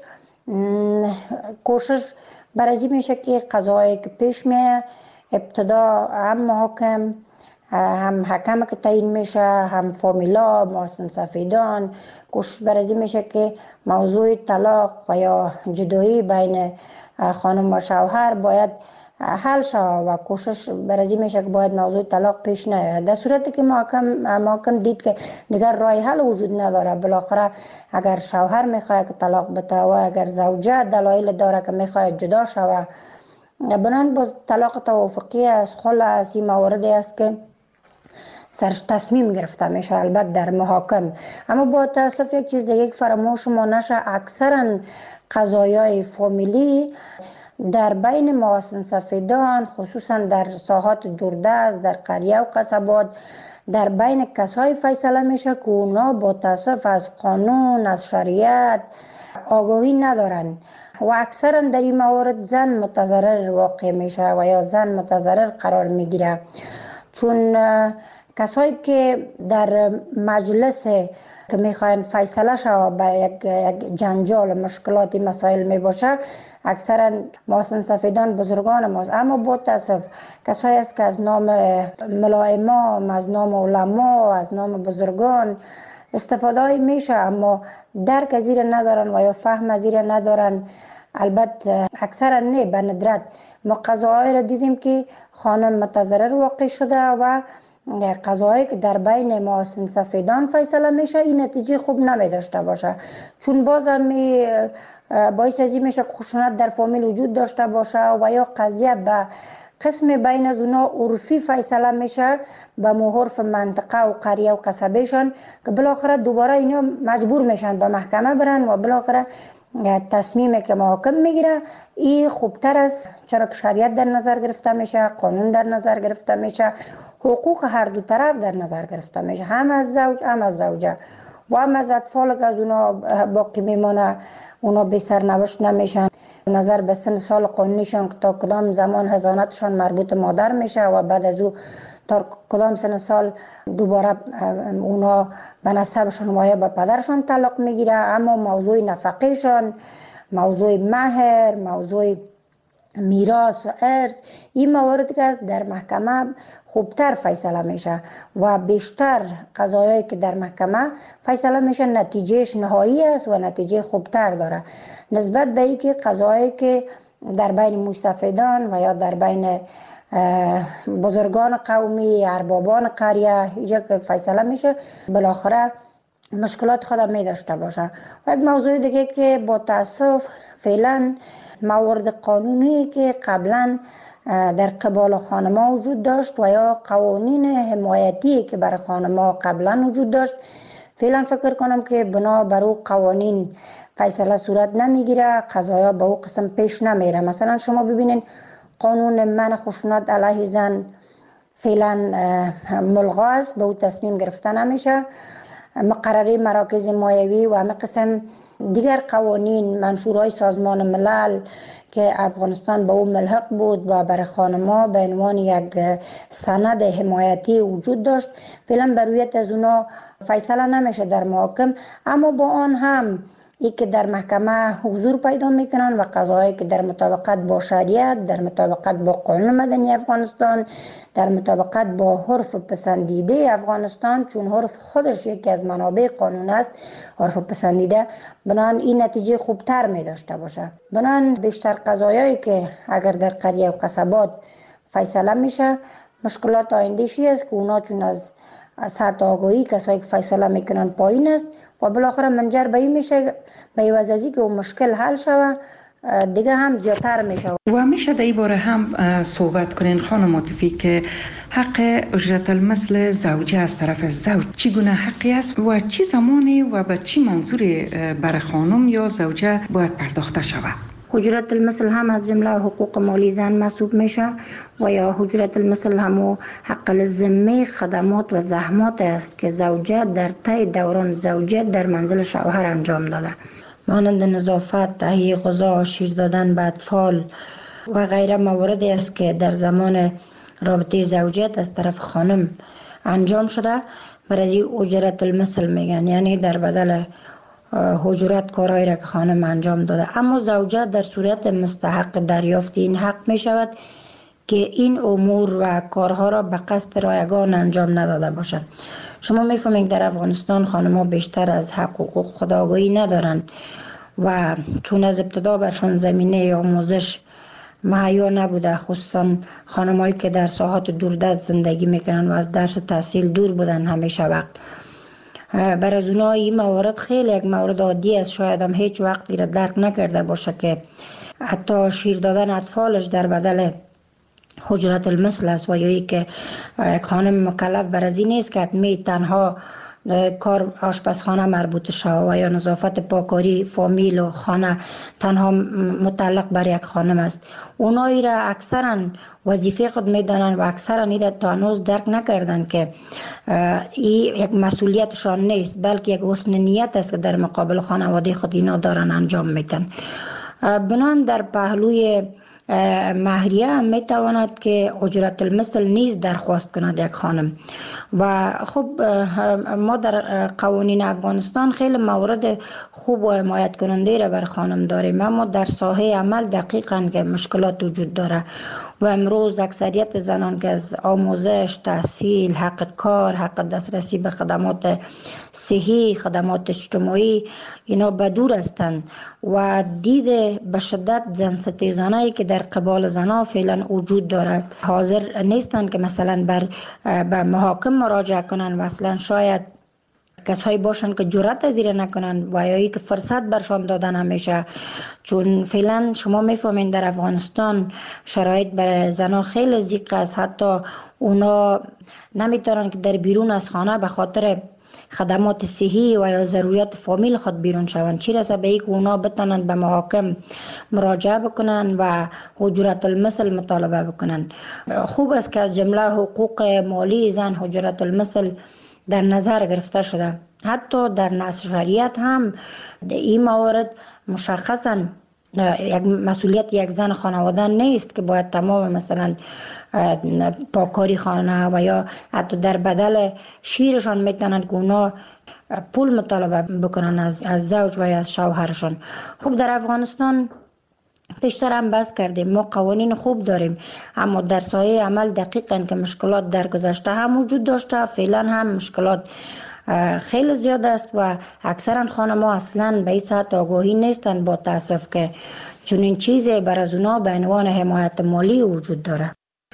کوشش برازی میشه که قضایی که پیش میه ابتدا هم محاکم هم حکم که تعیین میشه هم فامیلا محاسن سفیدان کوشش برازی میشه که موضوع طلاق و یا جدایی بین خانم و شوهر باید حل شود و کوشش برازی میشه که باید موضوع طلاق پیش نیاید. در صورتی که محکم دید که دیگر راه حل وجود نداره، بالاخره اگر شوهر میخواد که طلاق بده و اگر زوجه دلایل داره که میخواد جدا شود، بنان باز طلاق توافقی از خلا از این مواردی است که سرش تصمیم گرفته میشه البته در محاکم. اما با تاسف یک چیز دیگه فراموش ما نشه، اکثرا قضایای فامیلی در بین معاصن سفیدان خصوصا در ساحات دوردست، در قریه و قصبات، در کسای کسایی فیصله میشه که اونا با تاسف از قانون، از شریعت آگاهی ندارن و اکثرا در این موارد زن متضرر واقع میشه و یا زن متضرر قرار میگیره، چون کسایی که در مجلس که میخواین فیصله شوه به یک جنجال مشکلاتی مسائل میباشه اکثرا معاصن سفیدان بزرگان ماست، اما با تاسف کسایی است که از نام ملا امام، از نام علما، از نام بزرگان استفاده میشه اما درک از این ندارن و یا فهم از این ندارن. البته اکثرا نه، به ندرت ما قضاهایی را دیدیم که خانم متضرر واقع شده و قضاهایی که در بین معاصن سفیدان فیصله میشه این نتیجه خوب نمی داشته باشه، چون بازم باعث از این میشه خشونت در فامیل وجود داشته باشه و یا قضیه به قسم بین از اونا عرفی فیصله میشه به محرف منطقه و قریه و قصبهشان که بالاخره دوباره اینا مجبور میشن به محکمه برن و بالاخره تصمیمی که محاکم میگیره این خوبتر است، چرا که شریعت در نظر گرفته میشه، قانون در نظر گرفته میشه، حقوق هر دو طرف در نظر گرفته میشه، هم از زوج هم از زوجه و هم از اطفال که از اونا باقی میمانه اونا بی سرنوشت نمیشن. نظر به سن سال قانونیشان که تا کدام زمان حضانتشان مربوط مادر میشه و بعد از او تا کدام سن سال دوباره اونا به نسبشان و یا به پدرشان تعلق میگیره، اما موضوع نفقهشان، موضوع مهر، موضوع میراث و ارث این موارد که در محکمه خوبتر فیصله میشه و بیشتر قضایایی که در محکمه فیصله میشه نتیجهش نهایی است و نتیجه خوبتر داره نسبت به اینکه قضایایی که در بین مستفیدان و یا در بین بزرگان قومی، اربابان قریه اینجا که فیصله میشه بالاخره مشکلات خود می داشته باشه. و یک موضوع دیگه که با تاسف فعلا موارد قانونی که قبلا در قبال خانم‌ها وجود داشت و یا قوانین حمایتی که برای خانم‌ها قبلا وجود داشت فعلا فکر کنم که بنا بر او قوانین فیصله صورت نمیگیره، قضایا به او قسم پیش نمیره. مثلا شما ببینین قانون منع خشونت علیه زن فعلا ملغا است، به او تصمیم گرفته نمیشه. مقرره مراکز مایوی و همه قسم دیگر قوانین منشورهای سازمان ملل که افغانستان به او ملحق بود و برای خانم‌ها به عنوان یک سند حمایتی وجود داشت فعلا بر رویت از اونا فیصله نمیشه در محاکم، اما با آن هم ای که در محکمه حضور پیدا میکنن و قضایی که در مطابقت با شریعت، در مطابقت با قانون مدنی افغانستان، در مطابقت با حرف پسندیده افغانستان، چون حرف خودش یکی از منابع قانون است، حرف پسندیده، بنان این نتیجه خوبتر می داشته باشه. بنان بیشتر قضایایی که اگر در قریه و قصبات فیصله میشه مشکلات آینده‌شی است که اونا چون از سطح آگاهی کسایی که فیصله میکنن پایین است و بالاخره منجر به این میشه به عوض از اینکه اون مشکل حل شوه دیگه هم زیادتر میشه. و میشه در این باره هم صحبت کنین خانم عاطفی که حق اجرت المثل زوجه از طرف زوج چگونه حقی است و چی زمانی و به چی منظوری برای خانم یا زوجه باید پرداخته شود؟ اجرت المثل هم از جمله حقوق مالی زن محسوب میشه و یا اجرت المثل همو حق الذمه خدمات و زحمات است که زوجه در طی دوران زوجیت در منزل شوهر انجام داده، مانند نظافت، تهیه غذا، شیر دادن به اطفال و غیره مواردی است که در زمان رابطه زوجیت از طرف خانم انجام شده. برای اجرت المثل میگن، یعنی در بدل اجرت کارهایی را که خانم انجام داده. اما زوجه در صورت مستحق دریافت این حق می شود که این امور و کارها را به قصد رایگان انجام نداده باشد. شما میفهمید در افغانستان خانم‌ها بیشتر از حقوق خود آگاهی ندارند و چون از ابتدا برشان زمینه آموزش مهیا نبوده، خصوصا خانم‌هایی که در ساحات دوردست زندگی میکنن و از درس و تحصیل دور بودن همیشه وقت، برای اونا این موارد خیلی یک مورد عادی است، شاید هم هیچ وقت را درک نکرده باشه که حتی شیر دادن اطفالش در بدل اجرت المثل است و یا ای که خانم مکلف بر از این نیست که حتمی تنها کار آشپزخانه مربوط شود و یا نظافت پاکاری فامیل و خانه تنها متعلق بر یک خانم است. اونا ایره اکثرا وظیفه خود میدانن و اکثرا ایره تا هنوز درک نکردن که این یک مسئولیتشان نیست، بلکه یک حسن نیت است که در مقابل خانواده خود اینا دارن انجام میدن. بنان در پهلوی مهریه هم میتواند که اجرت المثل نیز درخواست کند یک خانم. و خب ما در قوانین افغانستان خیلی موارد خوب و حمایت کننده را بر خانم داریم، اما در ساحه عمل دقیقاً که مشکلات وجود داره و امروز اکثریت زنان که از آموزش، تحصیل، حق کار، حق دسترسی به خدمات صحی، خدمات اجتماعی اینا بدور هستند و دید به شدت زن ستیزانه‌ای که در قبال زنها فعلا وجود دارد حاضر نیستند که مثلا به محاکم مراجعه کنند و اصلا شاید کسایی باشند که جرأت از این نکنند و یا که فرصت برشان دادن همیشه، چون فعلا شما میفهمین در افغانستان شرایط برای زنها خیلی ضیق است. حتی اونا نمیتونن که در بیرون از خانه به خاطر خدمات صحی و یا ضروریات فامیل خود بیرون شوند، چی رسه به اینکه اونا بتونن به محاکم مراجعه بکنن و اجرت المثل مطالبه بکنن. خوب است که از جمله حقوق مالی زن اجرت المثل در نظر گرفته شده. حتی در نص شریعت هم این موارد مشخصا یک مسئولیت یک زن خانواده نیست که باید تمام مثلا پاکاری خانه و یا حتی در بدل شیرشان میتونن که اونا پول مطالبه بکنن از زوج و یا از شوهرشان. خب در افغانستان پیشتر هم بحث کردیم ما قوانین خوب داریم، اما در سایه عمل دقیقاً که مشکلات در گذشته هم وجود داشته، فعلا هم مشکلات خیلی زیاد است و اکثرا خانم‌ها اصلاً به این سطح آگاهی نیستند با تأسف که چنین چیزی بر از اونا به عنوان حمایت مالی وجود داره.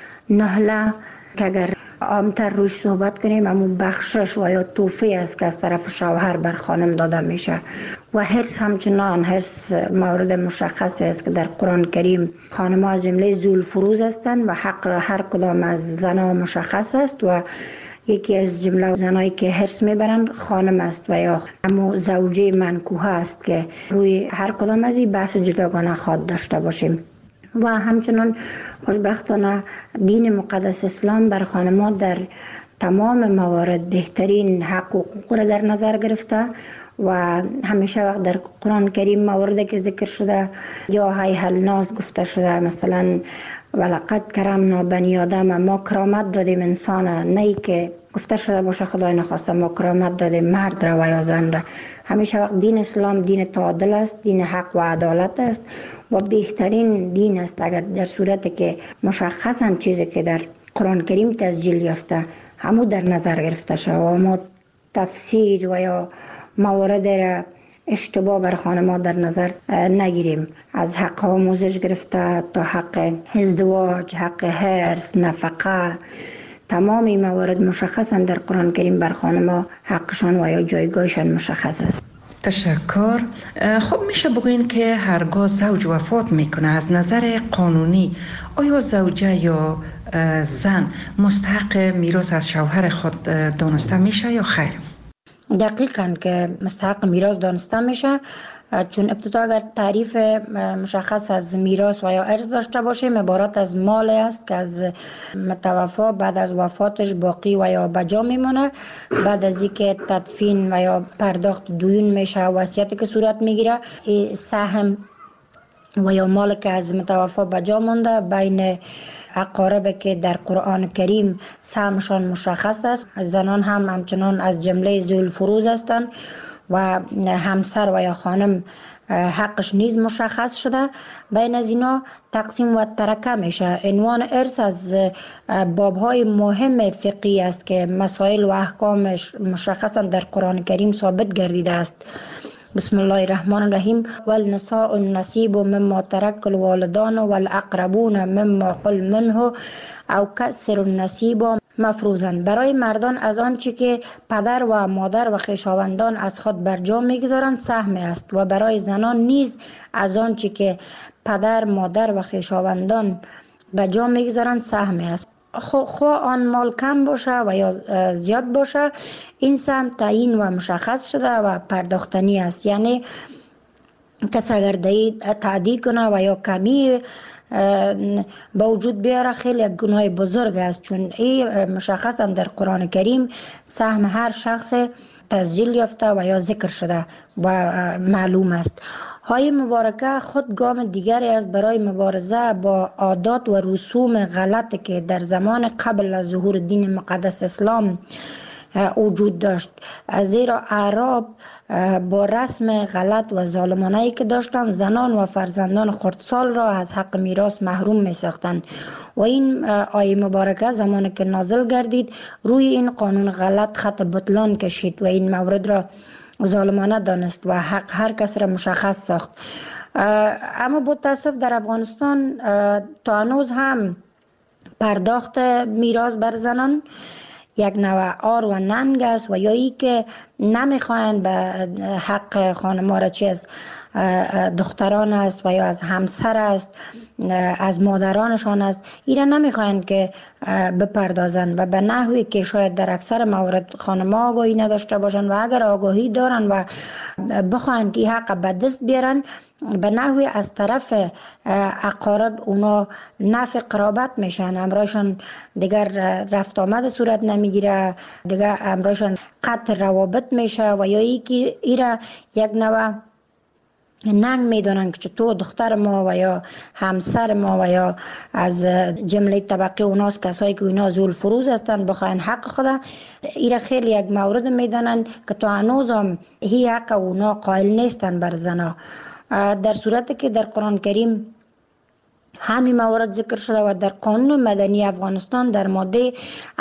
نهله که اگر عامتر روش صحبت کنیم همون بخشش و یا توفی است که از طرف شوهر بر خانم داده میشه و حرص همچنان حرص مورد مشخصی است که در قرآن کریم خانم ها از جمله ذوالفروز هستند و حق هر کدام از زنها مشخص است و یکی از جمله زنایی که حرص میبرند خانم است و یا همون زوجه منکوحه است که روی هر کدام از این بحث جداگانه خواد داشته باشیم. و همچنان خوشبختانه دین مقدس اسلام بر خانم‌ها در تمام موارد بهترین حق و حقوق را در نظر گرفته و همیشه وقت در قرآن کریم مواردی که ذکر شده یا هیها الناس گفته شده، مثلا ولقد کرمنا بنی آدم، ما کرامت دادیم انسان، نه که گفته شده باشه خدای نخواسته ما کرامت دادیم مرد را و یا زن را. همیشه وقت دین اسلام دین تعادل است، دین حق و عدالت است و بهترین دین است اگر در صورتی که مشخصا چیزی که در قرآن کریم تسجیل یافته همو در نظر گرفته شد و ما تفسیر و یا موارد را اشتباه بر خانم‌ها در نظر نگیریم، از حق آموزش گرفته تا حق ازدواج، حق حرص، نفقه، تمام این موارد مشخصا در قرآن کریم بر خانم‌ها حقشان و یا جایگاهشان مشخص است. تشکر. خب میشه بگوین که هرگاه زوج وفات میکنه از نظر قانونی آیا زوجه یا زن مستحق میراث از شوهر خود دانسته میشه یا خیر؟ دقیقاً که مستحق میراث دانسته میشه، چون ابتدا اگر تعریف مشخص از میراث و یا ارث داشته باشیم عبارت از مال است که از متوفا بعد از وفاتش باقی و یا بجا میمونه، بعد از اینکه تدفین و یا پرداخت دیون میشه وصیتی که صورت میگیره سهم و یا مال که از متوفا بجا مونده بین اقارب که در قرآن کریم سهمشان مشخص است. زنان هم همچنان از جمله ذوالفروز هستند و همسر و یا خانم حقش نیز مشخص شده. بین از اینا تقسیم و ترکه میشه. عنوان ارث از بابهای مهم فقهی است که مسائل و احکامش مشخصا در قرآن کریم ثابت گردیده است. بسم الله الرحمن الرحیم والنساء النصیب مما ترک الوالدان والاقربون مما قل منه او کسر النصیب مفروضاً. برای مردان از آنچه که پدر و مادر و خویشاوندان از خود بر جا میگذارند سهم است و برای زنان نیز از آنچه که پدر، مادر و خویشاوندان بر جا میگذارند سهم است. خواه آن مال کم باشه و یا زیاد باشه، این سهم تعیین و مشخص شده و پرداختنی است. یعنی کس اگر تعدی کنه و یا کمی با وجود بیاره خیلی گناه بزرگ است، چون این مشخصا در قرآن کریم سهم هر شخص تسجیل یافته و یا ذکر شده و معلوم است. های مبارکه خود گام دیگری است برای مبارزه با عادات و رسوم غلطی که در زمان قبل از ظهور دین مقدس اسلام وجود داشت، زیرا اعراب با رسم غلط و ظالمانه‌ای که داشتند زنان و فرزندان خردسال را از حق میراث محروم می ساختند و این آیه مبارکه زمانی که نازل گردید روی این قانون غلط خط بطلان کشید و این مورد را ظالمانه دانست و حق هر کس را مشخص ساخت. اما با تاسف در افغانستان تا هنوز هم پرداخت میراث بر زنان یک نوع آر و ننگ است و یا ای که نمیخواهند به حق خانم‌ها را چه از دختران است و یا از همسر است، از مادرانشان است، ایران نمیخواهند که بپردازند و به نحوی که شاید در اکثر موارد خانم‌ها آگاهی نداشته باشند و اگر آگاهی دارند و بخواهند که حق به دست بیارن به نحوی از طرف اقارب اونا نفع قرابت میشن، امرایشان دیگر رفت آمد صورت نمیگیره، دیگر امرایشان قطع روابط میشه و یا ایکی ایره یک نوع ننگ میدانن که تو دختر ما و یا همسر ما و یا از جمله طبقه اوناست کسایی که اینا ذوال فروز هستن بخواین حق خدا ایره خیلی یک مورد میدانن که تو هنوز هم هی حق اونا قائل نیستن بر زنا، در صورتی که در قرآن کریم همین موارد ذکر شده و در قانون مدنی افغانستان در ماده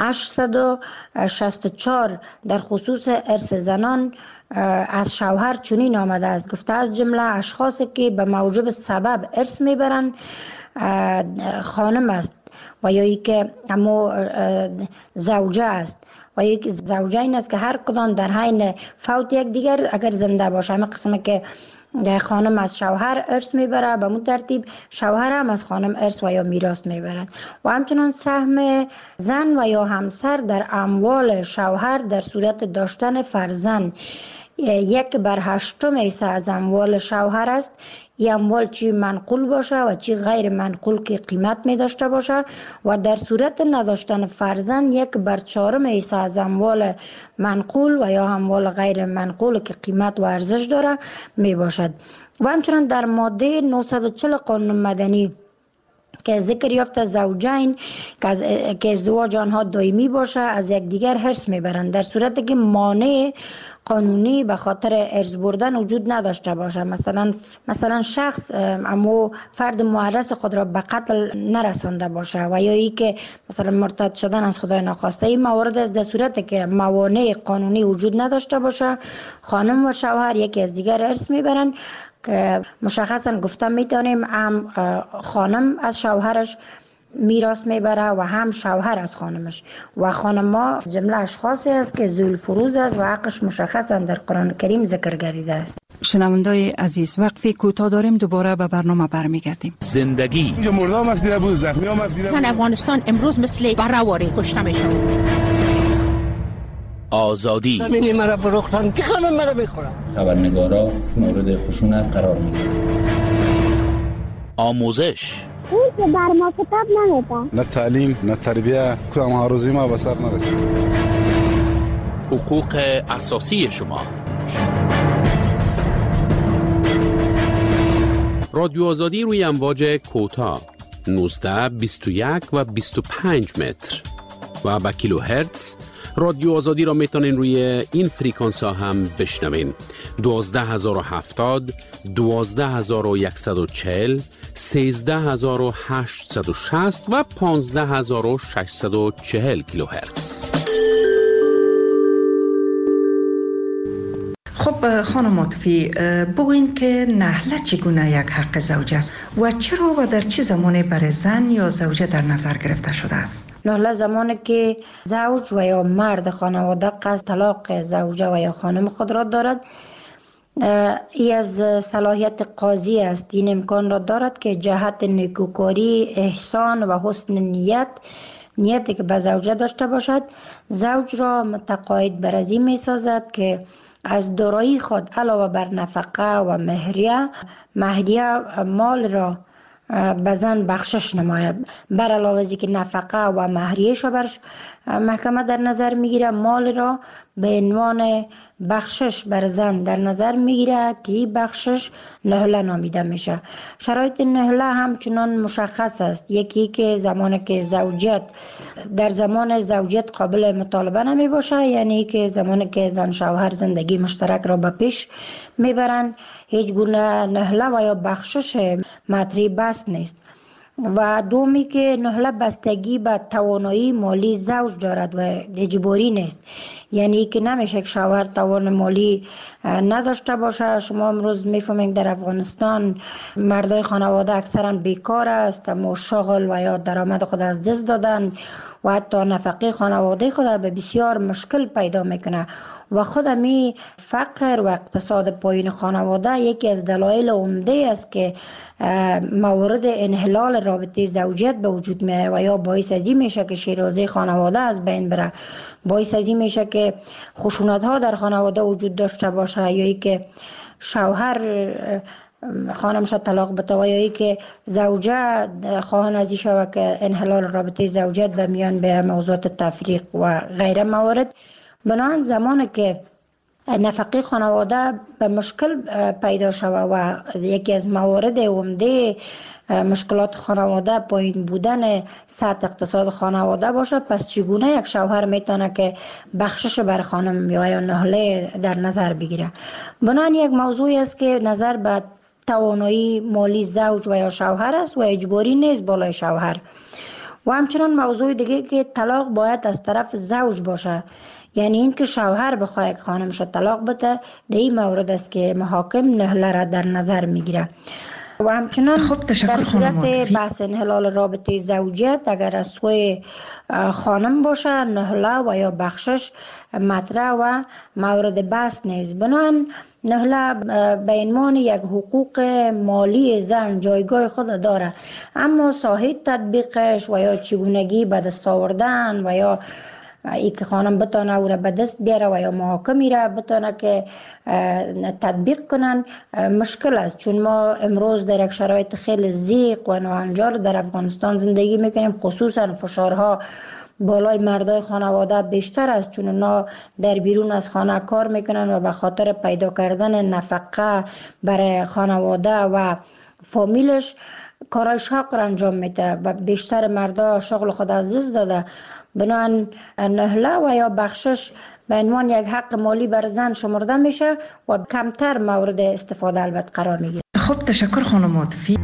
864 در خصوص ارث زنان از شوهر چنین آمده است، گفته از جمله اشخاصی که به موجب سبب ارث میبرند خانم است و یا ای که اما زوجه است و یک زوجه این است که هر کدام در حین فوت یک دیگر اگر زنده باشه، همه قسمه که خانم از شوهر ارث میبره به مون ترتیب شوهر هم از خانم ارث و یا میراث میبرند و همچنان سهم زن و یا همسر در اموال شوهر در صورت داشتن فرزند 1/8 حصه از اموال شوهر است. این اموال چی منقول باشه و چی غیر منقول که قیمت می داشته باشه و در صورت نداشتن فرزند 1/4 حصه از اموال منقول و یا اموال غیر منقول که قیمت و ارزش داره می باشد. و همچنان در ماده 940 قانون مدنی که ذکر یافته زوجین که ازدواج آنها دائمی باشه از یکدیگر حرص میبرند در صورتی که مانع قانونی به خاطر ارث بردن وجود نداشته باشه، مثلا شخص اما فرد معرض خود را به قتل نرسانده باشه و یا ای که مثلا مرتد شدن از خدای ناخواسته. این موارد از در صورتی که موانع قانونی وجود نداشته باشه خانم و شوهر یکی از دیگر ارث میبرند که مشخصا گفته میتونیم هم خانم از شوهرش میراث میبره و هم شوهر از خانمش و خانم‌ها جمله اشخاصی است که ذوال فروز است و حقش مشخصا در قرآن کریم ذکر گردیده است. شنوندای عزیز وقفی کوتاه داریم، دوباره به برنامه برمیگردیم. زندگی مردم افسیده بود، زخمی‌ها افسیده بود. زن افغانستان امروز مثل بره‌واره کشته میشه. آزادی زمینی مرا فروختن که همه مرا میخورن. خبرنگارا مورد خشونت قرار میگیرن. آموزش اون که بر ما کتاب نمیدن، نه تعلیم نه تربیه، کدام هاروزی ما به سر نرسید. حقوق اساسی شما. رادیو آزادی روی امواج کوتاه 19 21 و 25 متر و با کیلو هرتز. رادیو آزادی را میتونین روی این فریکانس ها هم بشنوین. 12070 12140 13860 و 15640 کیلوهرتز. خب خانم عاطفی، بگوین که نحله چگونه یک حق زوجه است و چرا و در چه زمانی برای زن یا زوجه در نظر گرفته شده است؟ نحله زمانی که زوج و یا مرد خانواده قصد طلاق زوجه و یا خانم خود را دارد، ای از صلاحیت قاضی است. این امکان را دارد که جهت نیکوکاری، احسان و حسن نیت نیتی که به زوجه داشته باشد زوج را متقاعد بر از این می سازد که از دارایی خود علاوه بر نفقه و مهریه مال را به زن بخشش نماید. بر علاوه از که نفقه و مهریه‌اش بر محکمه در نظر میگیره، مال را به عنوان بخشش بر زن در نظر میگیره که این بخشش نهله نامیده میشه. شرایط نهله همچنان مشخص است. یکی که زمانی که زوجیت در زمان زوجیت قابل مطالبه نمی باشه، یعنی که زمانی که زن شوهر زندگی مشترک را به پیش میبرند هیچ گونه نهله و یا بخشش مطرح بس نیست. و دومی که نهله بستگی به توانایی مالی زوج دارد و اجباری نیست، یعنی که نمیشه که شوهر توان مالی نداشته باشه. شما امروز میفهمید در افغانستان مردای خانواده اکثرا بیکار است، اما شغل و یا درآمد خود از دست دادن و حتی نفقه خانواده خود به بسیار مشکل پیدا میکنه و خود می فقر و اقتصاد پایین خانواده یکی از دلایل عمده است که موارد انحلال رابطه زوجیت به وجود میاد و یا باعث از این میشه که شیرازه خانواده از بین بره، باعث از این میشه که خشونت ها در خانواده وجود داشته باشه، یا ای که شوهر خانمش طلاق بده و یا ای که زوجه خواهان از این شوه که انحلال رابطه زوجیت به میان به موضوعات تفریق و غیره موارد. بنابراین زمانی که نفقه خانواده به مشکل پیدا شوه و یکی از موارد عمده مشکلات خانواده پایین بودن سطح اقتصاد خانواده باشه، پس چگونه یک شوهر میتونه که بخشش بر خانم یا نهله در نظر بگیره؟ بنابراین یک موضوعی است که نظر به توانایی مالی زوج و یا شوهر است و اجباری نیست بالای شوهر. و همچنان موضوع دیگه که طلاق باید از طرف زوج باشه، یعنی این که شوهر بخواه که خانمش طلاق بده، در این مورد است که محاکم نهله را در نظر میگیره. و همچنان در صورت بحث انحلال رابطه زوجیت اگر از سوی خانم باشه نهله و یا بخشش مطرح و مورد بحث نیست. بنابراین نهله به عنوان یک حقوق مالی زن جایگاه خود داره، اما ساحه تطبیقش و یا چگونگی به دست آوردن و یا ای که خانم بتونه او را به دست بیاره و یا محاکمی را بتونه که تطبیق کنن مشکل است، چون ما امروز در یک شرایط خیلی ضیق و ناهنجار در افغانستان زندگی میکنیم. خصوصا فشارها بالای مردای خانواده بیشتر است، چون اونا در بیرون از خانه کار میکنن و به خاطر پیدا کردن نفقه برای خانواده و فامیلش کارهای شاق را انجام میده و بیشتر مردا شغل خود از دست داده. بنابراین نهله و یا بخشش به عنوان یک حق مالی بر زن شمرده میشه و کمتر مورد استفاده البته قرار میگیره. خب تشکر خانم عاطفی.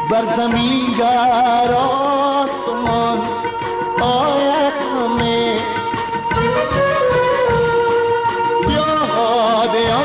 بر زمین در آسمان آید همه یاد